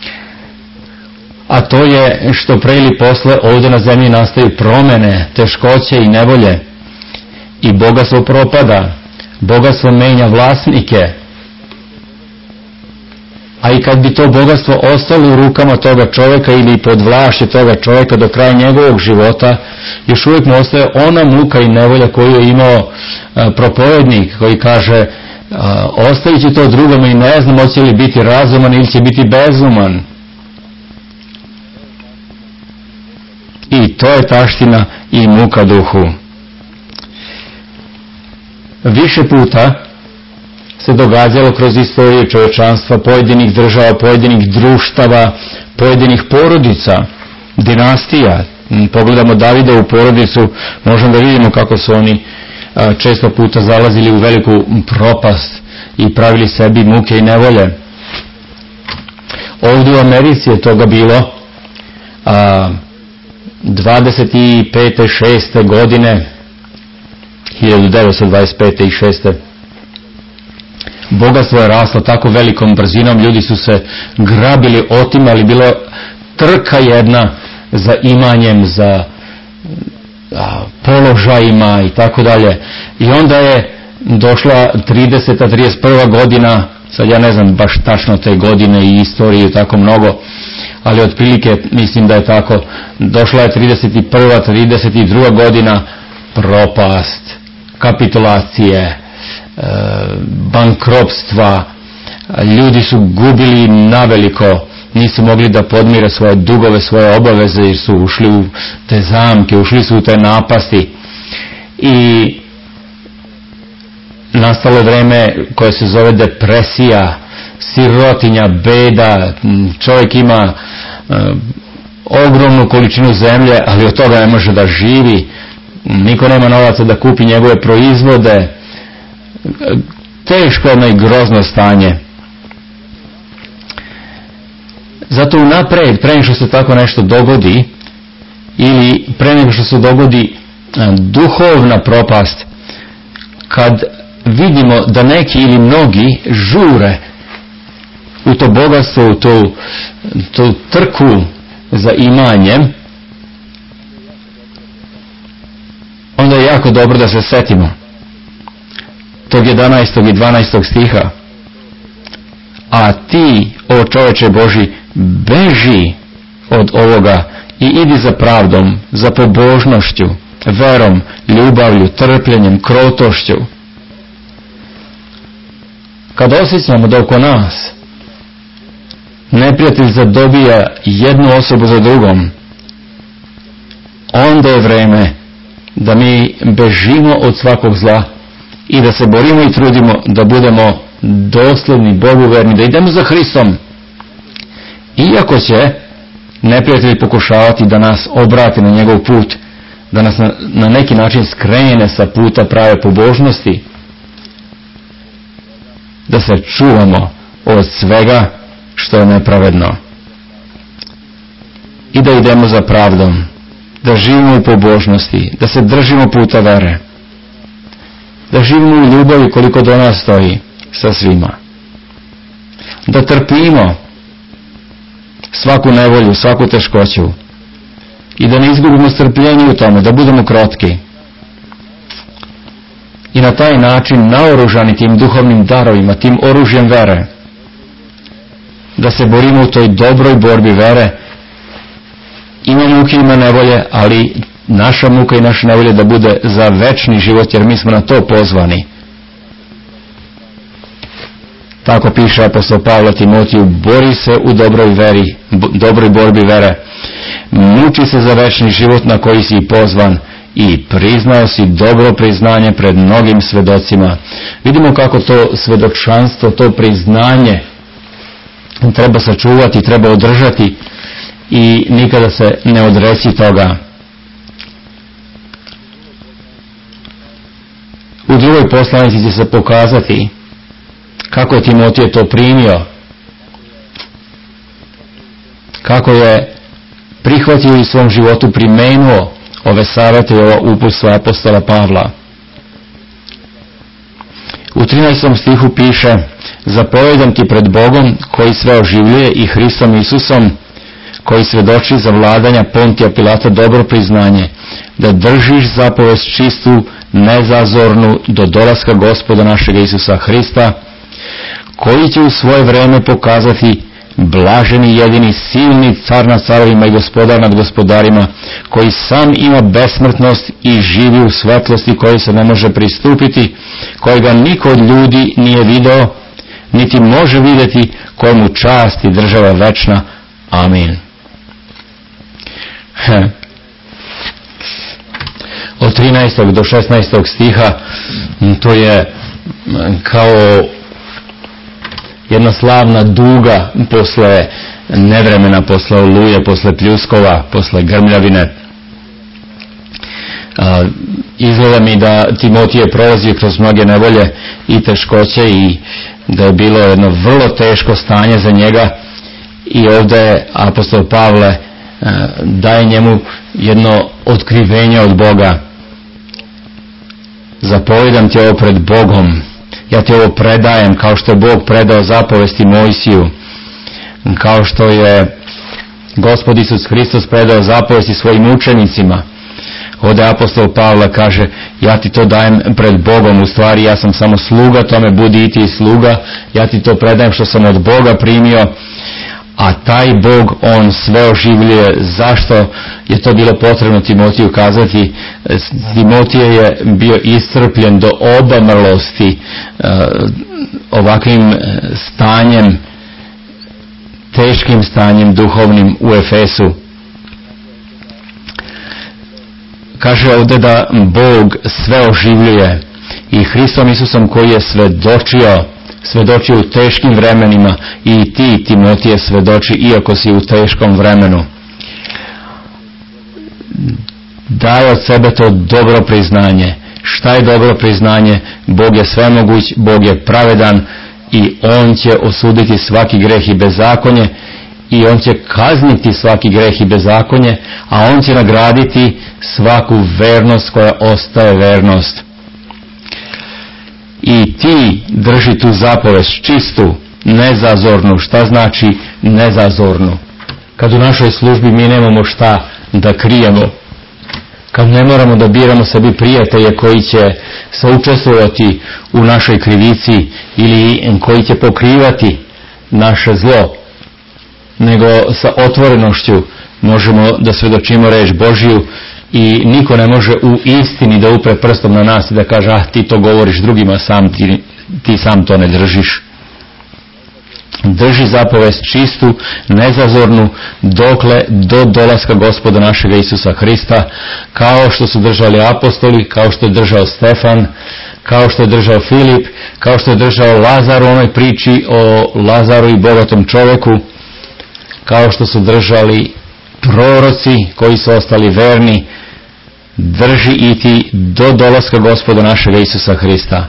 A to je što pre ili posle ovdje na zemlji nastaju promjene, teškoće i nevolje. I bogatstvo propada. Bogatstvo menja vlasnike. A i kad bi to bogatstvo ostalo u rukama toga čovjeka ili pod vlašću toga čovjeka do kraja njegovog života, još uvijek mu ostaje ona muka i nevolja koju je imao propovednik, koji kaže: ostavit ću to drugome i ne znam hoće li biti razuman ili će biti bezuman. I to je taština i muka duhu. Više puta se događalo kroz istoriju čovječanstva, pojedinih država, pojedinih društava, pojedinih porodica, dinastija. Pogledamo Davidovu porodicu, možemo da vidimo kako su oni često puta zalazili u veliku propast i pravili sebi muke i nevolje. Ovdje u Americi je toga bilo 25. 6. godine 1925. i 6. Bogatstvo je raslo tako velikom brzinom, ljudi su se grabili, otimali, bilo trka jedna za imanjem, za položajima i tako dalje. I onda je došla 30. 31. godina, sad ja ne znam baš tačno te godine i istoriju tako mnogo, ali otprilike mislim da je tako. Došla je 31. 32. godina, propast, kapitulacije, bankrotstva, ljudi su gubili naveliko, nisu mogli da podmire svoje dugove, svoje obaveze, jer su ušli u te zamke, ušli su u te napasti. I nastalo vreme koje se zove depresija, sirotinja, beda, čovjek ima ogromnu količinu zemlje, ali od toga ne može da živi, niko nema novaca da kupi njegove proizvode, teško jedno i grozno stanje. Zato unapred, pre nego što se tako nešto dogodi, ili pre nego što se dogodi duhovna propast, kad vidimo da neki ili mnogi žure u to bogatstvo, u tu trku za imanjem, onda je jako dobro da se setimo tog 11. i 12. stiha. A ti, o čoveče Boži, beži od ovoga i idi za pravdom, za pobožnošću, verom, ljubavlju, trpljenjem, krotošću. Kad osjećamo da oko nas neprijatelj zadobija jednu osobu za drugom, onda je vreme da mi bežimo od svakog zla i da se borimo i trudimo da budemo dosledni, Bogu verni, da idemo za Hristom. Iako će neprijatelj pokušavati da nas obrati na njegov put, da nas na neki način skrene sa puta prave pobožnosti, da se čuvamo od svega što je nepravedno i da idemo za pravdom, da živimo u pobožnosti, da se držimo puta vere, da živimo u ljubavi koliko do nas stoji sa svima, da trpimo svaku nevolju, svaku teškoću i da ne izgubimo strpljenje u tome, da budemo krotki i na taj način naoružani tim duhovnim darovima, tim oružjem vere, da se borimo u toj dobroj borbi vere. Ima muke, ima nevolje, ali naša muka i naša nevolje da bude za večni život, jer mi smo na to pozvani. Tako piše apostol Pavle Timotiju: bori se u dobroj borbi vere, muči se za večni život na koji si pozvan i priznao si dobro priznanje pred mnogim svedocima. Vidimo kako to svedočanstvo, to priznanje treba sačuvati, treba održati i nikada se ne odreci toga. U drugoj poslanici će se pokazati kako je Timotije to primio, kako je prihvatio i u svom životu primenuo ove savjete i ova uputstva apostola Pavla. U 13. stihu piše: zapovedam ti pred Bogom koji sve oživljuje i Hristom Isusom koji svedoči za vladanja Pontija Pilata dobro priznanje, da držiš zapovest čistu, nezazornu do dolaska Gospoda našega Isusa Hrista, koji će u svoje vreme pokazati blaženi, jedini, silni car nad carovima i gospodar nad gospodarima, koji sam ima besmrtnost i živi u svetlosti koji se ne može pristupiti, kojega niko od ljudi nije video, niti može vidjeti, kojemu čast i država večna. Amin. Od 13. do 16. stiha to je kao jedna slavna duga posle nevremena, posle oluje, posle pljuskova, posle grmljavine. Izgleda mi da Timotije prolazi kroz mnoge nevolje i teškoće i da je bilo jedno vrlo teško stanje za njega, i ovdje apostol Pavle daje njemu jedno otkrivenje od Boga. zapovijedam ti ovo pred Bogom, ja ti ovo predajem kao što je Bog predao zapovesti Mojsiju, kao što je Gospod Isus Hristos predao zapovesti svojim učenicima. Ovdje apostol Pavle kaže, ja ti to dajem pred Bogom, u stvari ja sam samo sluga tome, budi i ti sluga, ja ti to predajem što sam od Boga primio, a taj Bog, on sve oživljuje. Zašto je to bilo potrebno Timotiju kazati? Timotije je bio iscrpljen do obamrlosti ovakvim stanjem, teškim stanjem duhovnim u Efesu. Kaže ovdje da Bog sve oživljuje i Hristom Isusom koji je svedočio u teškim vremenima, i ti, Timotije, svedoči iako si u teškom vremenu. Daj od sebe to dobro priznanje. Šta je dobro priznanje? Bog je svemoguć, Bog je pravedan i On će osuditi svaki greh i bezakonje, i On će kazniti svaki greh i bezakonje, a On će nagraditi svaku vernost koja ostaje vernost. I ti drži tu zapovest čistu, nezazornu. Šta znači nezazornu? Kad u našoj službi mi nemamo šta da krijemo, kad ne moramo da biramo sebi prijatelje koji će saučestvovati u našoj krivici ili koji će pokrivati naše zlo, nego sa otvorenošću možemo da svedočimo reč Božiju i niko ne može u istini da upre prstom na nas i da kaže, ti to govoriš drugima, ti sam to ne držiš. Drži zapovest čistu, nezazornu, dokle do dolaska Gospoda našega Isusa Hrista, kao što su držali apostoli, kao što je držao Stefan, kao što je držao Filip, kao što je držao Lazar u onoj priči o Lazaru i bogatom čoveku, kao što su držali proroci koji su ostali verni. Drži i ti do dolaska Gospoda našega Isusa Hrista.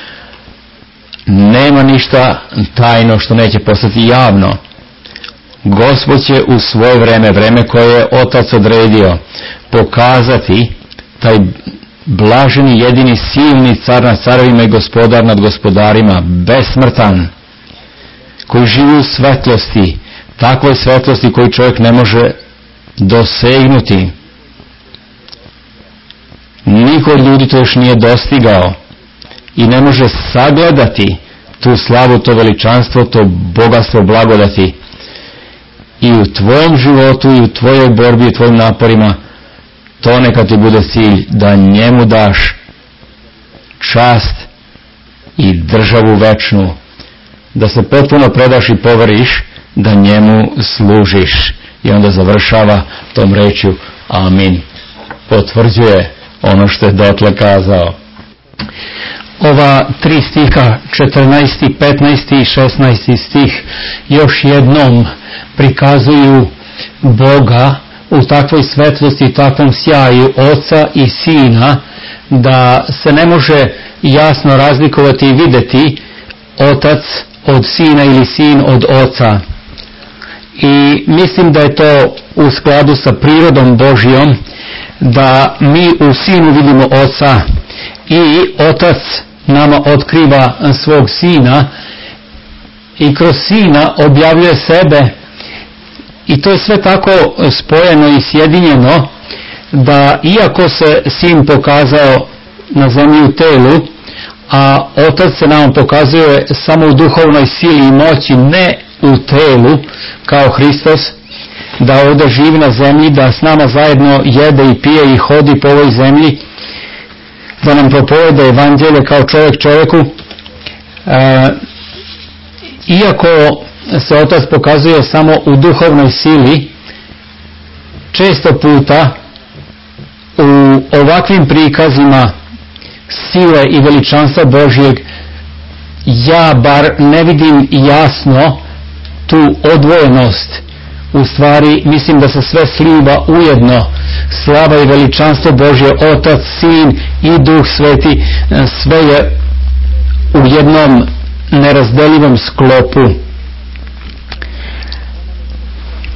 Nema ništa tajno što neće postati javno. Gospod će u svoje vreme koje je Otac odredio, pokazati taj blaženi, jedini, silni car nad carevima i gospodar nad gospodarima, besmrtan, koji živi u svetlosti, takvoj svetlosti koju čovjek ne može dosegnuti. Niko od ljudi to još nije dostigao i ne može sagledati tu slavu, to veličanstvo, to bogatstvo blagodati. I u tvojom životu i u tvojoj borbi i u tvojim naporima to neka ti bude cilj, da njemu daš čast i državu večnu, da se potpuno predaš i poveriš, da njemu služiš. I onda završava tom rečju amin. Potvrđuje ono što je dotle kazao. Ova 3 stiha, 14., 15. i 16. stih, još jednom prikazuju Boga u takvoj svetlosti i takvom sjaju Oca i Sina, da se ne može jasno razlikovati i vidjeti Otac od Sina ili Sin od Oca. I mislim da je to u skladu sa prirodom Božjom, da mi u Sinu vidimo Oca i Otac nama otkriva svog Sina i kroz Sina objavljuje sebe, i to je sve tako spojeno i sjedinjeno da iako se Sin pokazao na zemlji u telu, a Otac se nam pokazuje samo u duhovnoj sili i moći, ne u telu kao Hristos, da ovdje živi na zemlji, da s nama zajedno jede i pije i hodi po ovoj zemlji, da nam propoveda evanđelje kao čovjek čovjeku. Iako se Otac pokazuje samo u duhovnoj sili, često puta u ovakvim prikazima sile i veličanstva Božjeg ja bar ne vidim jasno tu odvojenost. U stvari mislim da se sve sliva ujedno, slava i veličanstvo Božje, Otac, Sin i Duh Sveti, sve je u jednom nerazdelivom sklopu.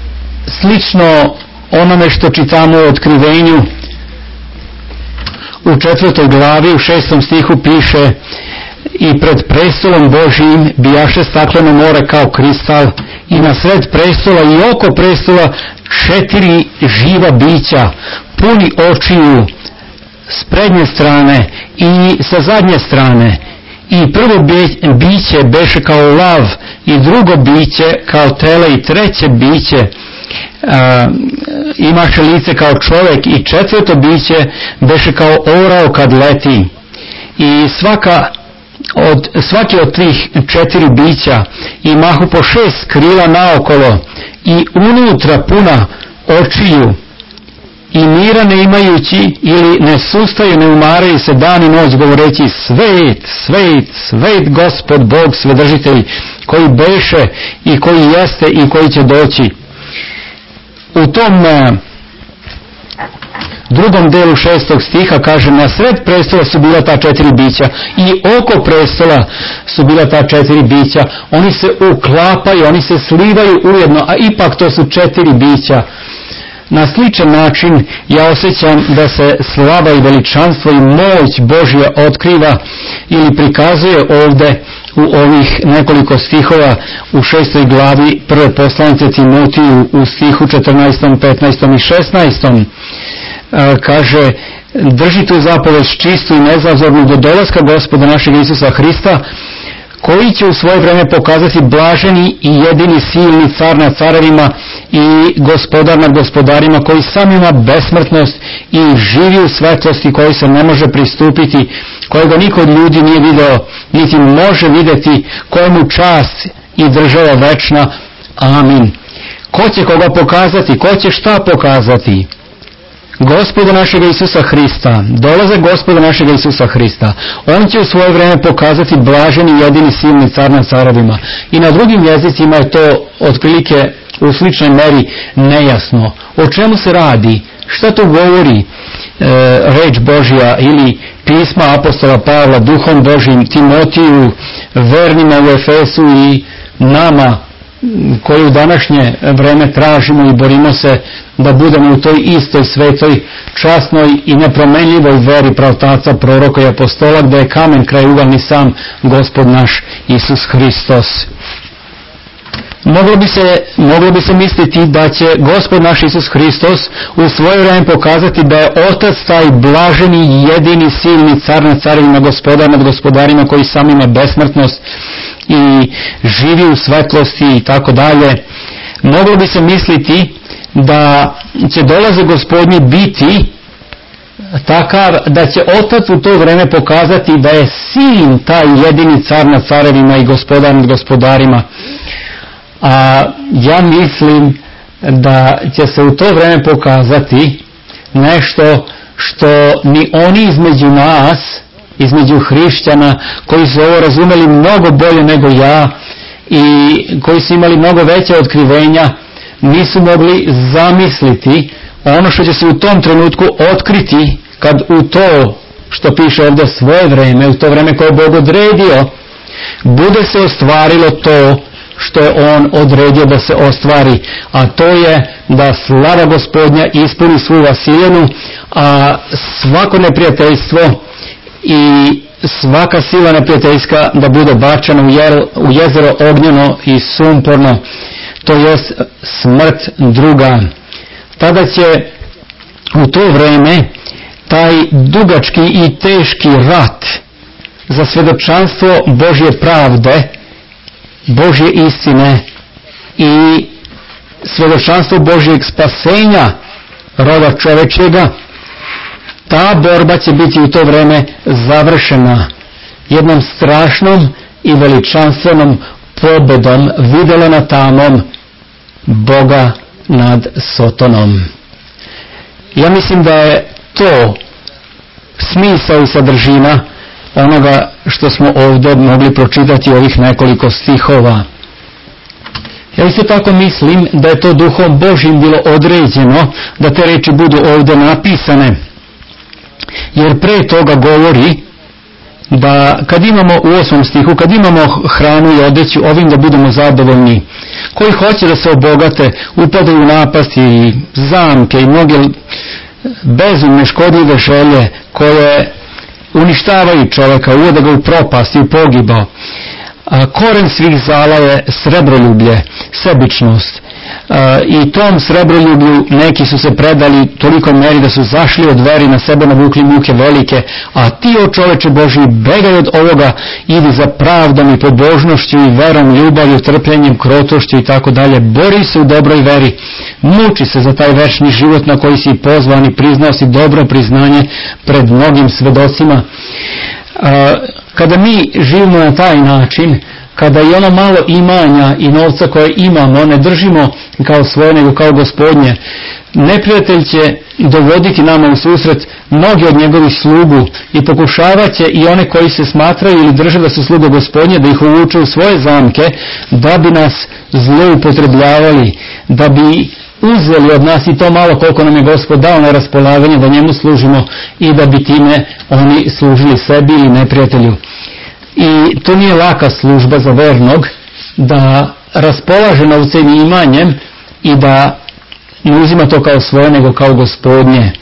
Slično onome što čitamo u Otkrivenju u 4. glavi u 6. stihu piše: i pred prestolom Božijim bijaše stakleno more kao kristal, i na sred prestola i oko prestola 4 živa bića, puni očiju, s prednje strane i sa zadnje strane. I prvo biće beše kao lav, i drugo biće kao tele, i treće biće imaše lice kao čovjek, i četvrto biće beše kao orao kad leti. I svaki od tih 4 bića imahu po 6 krila naokolo, i unutra puna očiju, i mira ne imajući ili ne sustaju, ne umaraju se dan i noć, govoreći: svet, svet, svet, Gospod Bog svedržitelj, koji beše i koji jeste i koji će doći. U tom drugom delu 6. stiha kaže: na sred prestola su bila ta 4 bića, i oko prestola su bila ta 4 bića. Oni se uklapaju, oni se slivaju ujedno, a ipak to su 4 bića. Na sličan način ja osjećam da se slava i veličanstvo i moć Božja otkriva ili prikazuje ovdje u ovih nekoliko stihova u 6. glavi prve poslanice Timotiju u stihu 14., 15. i 16. Kaže: drži tu zapovest čistu i nezazornu do dolaska Gospoda našeg Isusa Hrista, koji će u svoje vrijeme pokazati blaženi i jedini silni car nad carevima i gospodar nad gospodarima, koji sam ima besmrtnost i živi u svetlosti, koji se ne može pristupiti, kojega niko od ljudi nije video, niti može vidjeti, kojemu čast i država večna. Amin. Ko će koga pokazati? Ko će šta pokazati? Gospoda našega Isusa Hrista, dolaze Gospoda našega Isusa Hrista. On će u svoje vrijeme pokazati blaženi jedini silni car nad carovima. I na drugim jezicima je to otprilike u sličnoj meri nejasno. O čemu se radi? Šta to govori reč Božja ili pisma apostola Pavla duhom Božjim Timotiju, vernima u Efesu i nama koji u današnje vreme tražimo i borimo se da budemo u toj istoj svetoj, časnoj i nepromenljivoj veri pravtaca, proroka i apostola, gdje je kamen krajugalni sam Gospod naš Isus Hristos. Moglo bi se misliti da će Gospod naš Isus Hristos u svoje vrijeme pokazati da je Otac taj blaženi jedini silni car nad carevima, gospodar nad gospodarima, koji sam ima besmrtnost i živi u svetlosti i tako dalje. Moglo bi se misliti da će dolazak Gospodnji biti takav da će Otac u to vrijeme pokazati da je Sin taj jedini car nad carevima i gospodar nad gospodarima. A ja mislim da će se u to vrijeme pokazati nešto što ni oni između nas, između hrišćana, koji su ovo razumeli mnogo bolje nego ja i koji su imali mnogo veće otkrivenja, nisu mogli zamisliti ono što će se u tom trenutku otkriti, kad u to što piše ovdje svoje vrijeme, u to vrijeme koje je Bog odredio, bude se ostvarilo to što je On odredio da se ostvari, a to je da slava Gospodnja ispuni svu vasiljenu, a svako neprijateljstvo i svaka sila neprijateljska da bude bačena u jezero ognjeno i sumporno, to jest smrt druga. Tada će u to vrijeme taj dugački i teški rat za svjedočanstvo Božje pravde, Božje istine i svjedočanstvo Božjeg spasenja roda čovečjega, ta borba će biti u to vrijeme završena jednom strašnom i veličanstvenom pobedom Videlena Tamom, Boga nad Sotonom. Ja mislim da je to smisao i sadržina onoga što smo ovdje mogli pročitati ovih nekoliko stihova. Ja isto tako mislim da je to duhom Božjim bilo određeno da te reči budu ovdje napisane, jer pre toga govori da kad imamo u 8. stihu, kad imamo hranu i odeću, ovim da budemo zadovoljni. Koji hoće da se obogate, upadaju u napasti i zamke i mnoge bezumne škodljive želje, koje uništavaju čovjeka, uvode ga u propast i u pogibao. Koren svih zala je srebroljublje, sebičnost. I tom srebroljublju neki su se predali toliko meri da su zašli od veri, na sebe navukli muke velike, a ti, o čoveče Božji, begaj od ovoga, idi za pravdom i pobožnošću i verom, ljubavlju, trpljenjem, krotošću i tako dalje. Bori se u dobroj veri, muči se za taj večni život na koji si pozvan i priznao si dobro priznanje pred mnogim svedocima. Kada mi živimo na taj način, kada i ono malo imanja i novca koje imamo ne držimo kao svoje nego kao Gospodnje, neprijatelj će dovoditi nama u susret mnogi od njegovih slugu i pokušavat će i one koji se smatraju ili drže da su sluge Gospodnje da ih uvuče u svoje zamke, da bi nas zloupotrebljavali, da bi uzeli od nas i to malo koliko nam je Gospod dao na raspolaganje da njemu služimo i da bi time oni služili sebi ili neprijatelju. I to nije laka služba za vernog, da raspolaže novcem i imanjem i da ne uzima to kao svoje nego kao Gospodnje.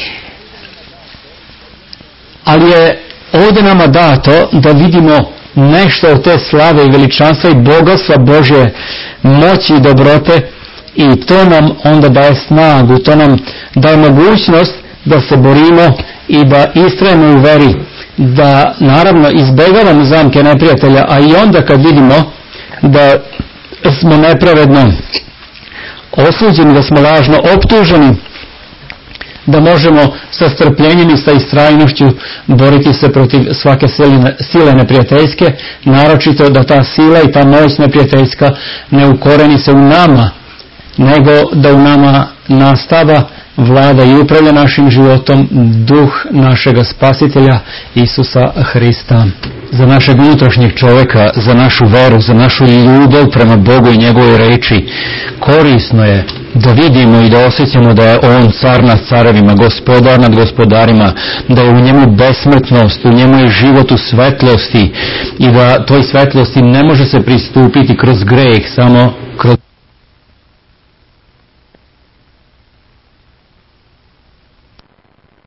Ali je ovdje nama dato da vidimo nešto od te slave i veličanstva i bogatstva Božje moći i dobrote, i to nam onda daje snagu, to nam daje mogućnost da se borimo i da istrajemo u veri, da naravno izbjegavamo zamke neprijatelja, a i onda kad vidimo da smo nepravedno osuđeni, da smo lažno optuženi, da možemo sa strpljenjem i sa istrajnošću boriti se protiv svake sile neprijateljske, naročito da ta sila i ta moć neprijateljska ne ukoreni se u nama, nego da u nama nastava, vlada i upravlja našim životom duh našega Spasitelja Isusa Hrista. Za našeg unutrašnjeg čovjeka, za našu veru, za našu ljubav prema Bogu i njegovoj reči, korisno je da vidimo i da osjećamo da je On car nad carevima, gospodar nad gospodarima, da je u njemu besmrtnost, u njemu je život u svetlosti i da toj svetlosti ne može se pristupiti kroz greh, samo kroz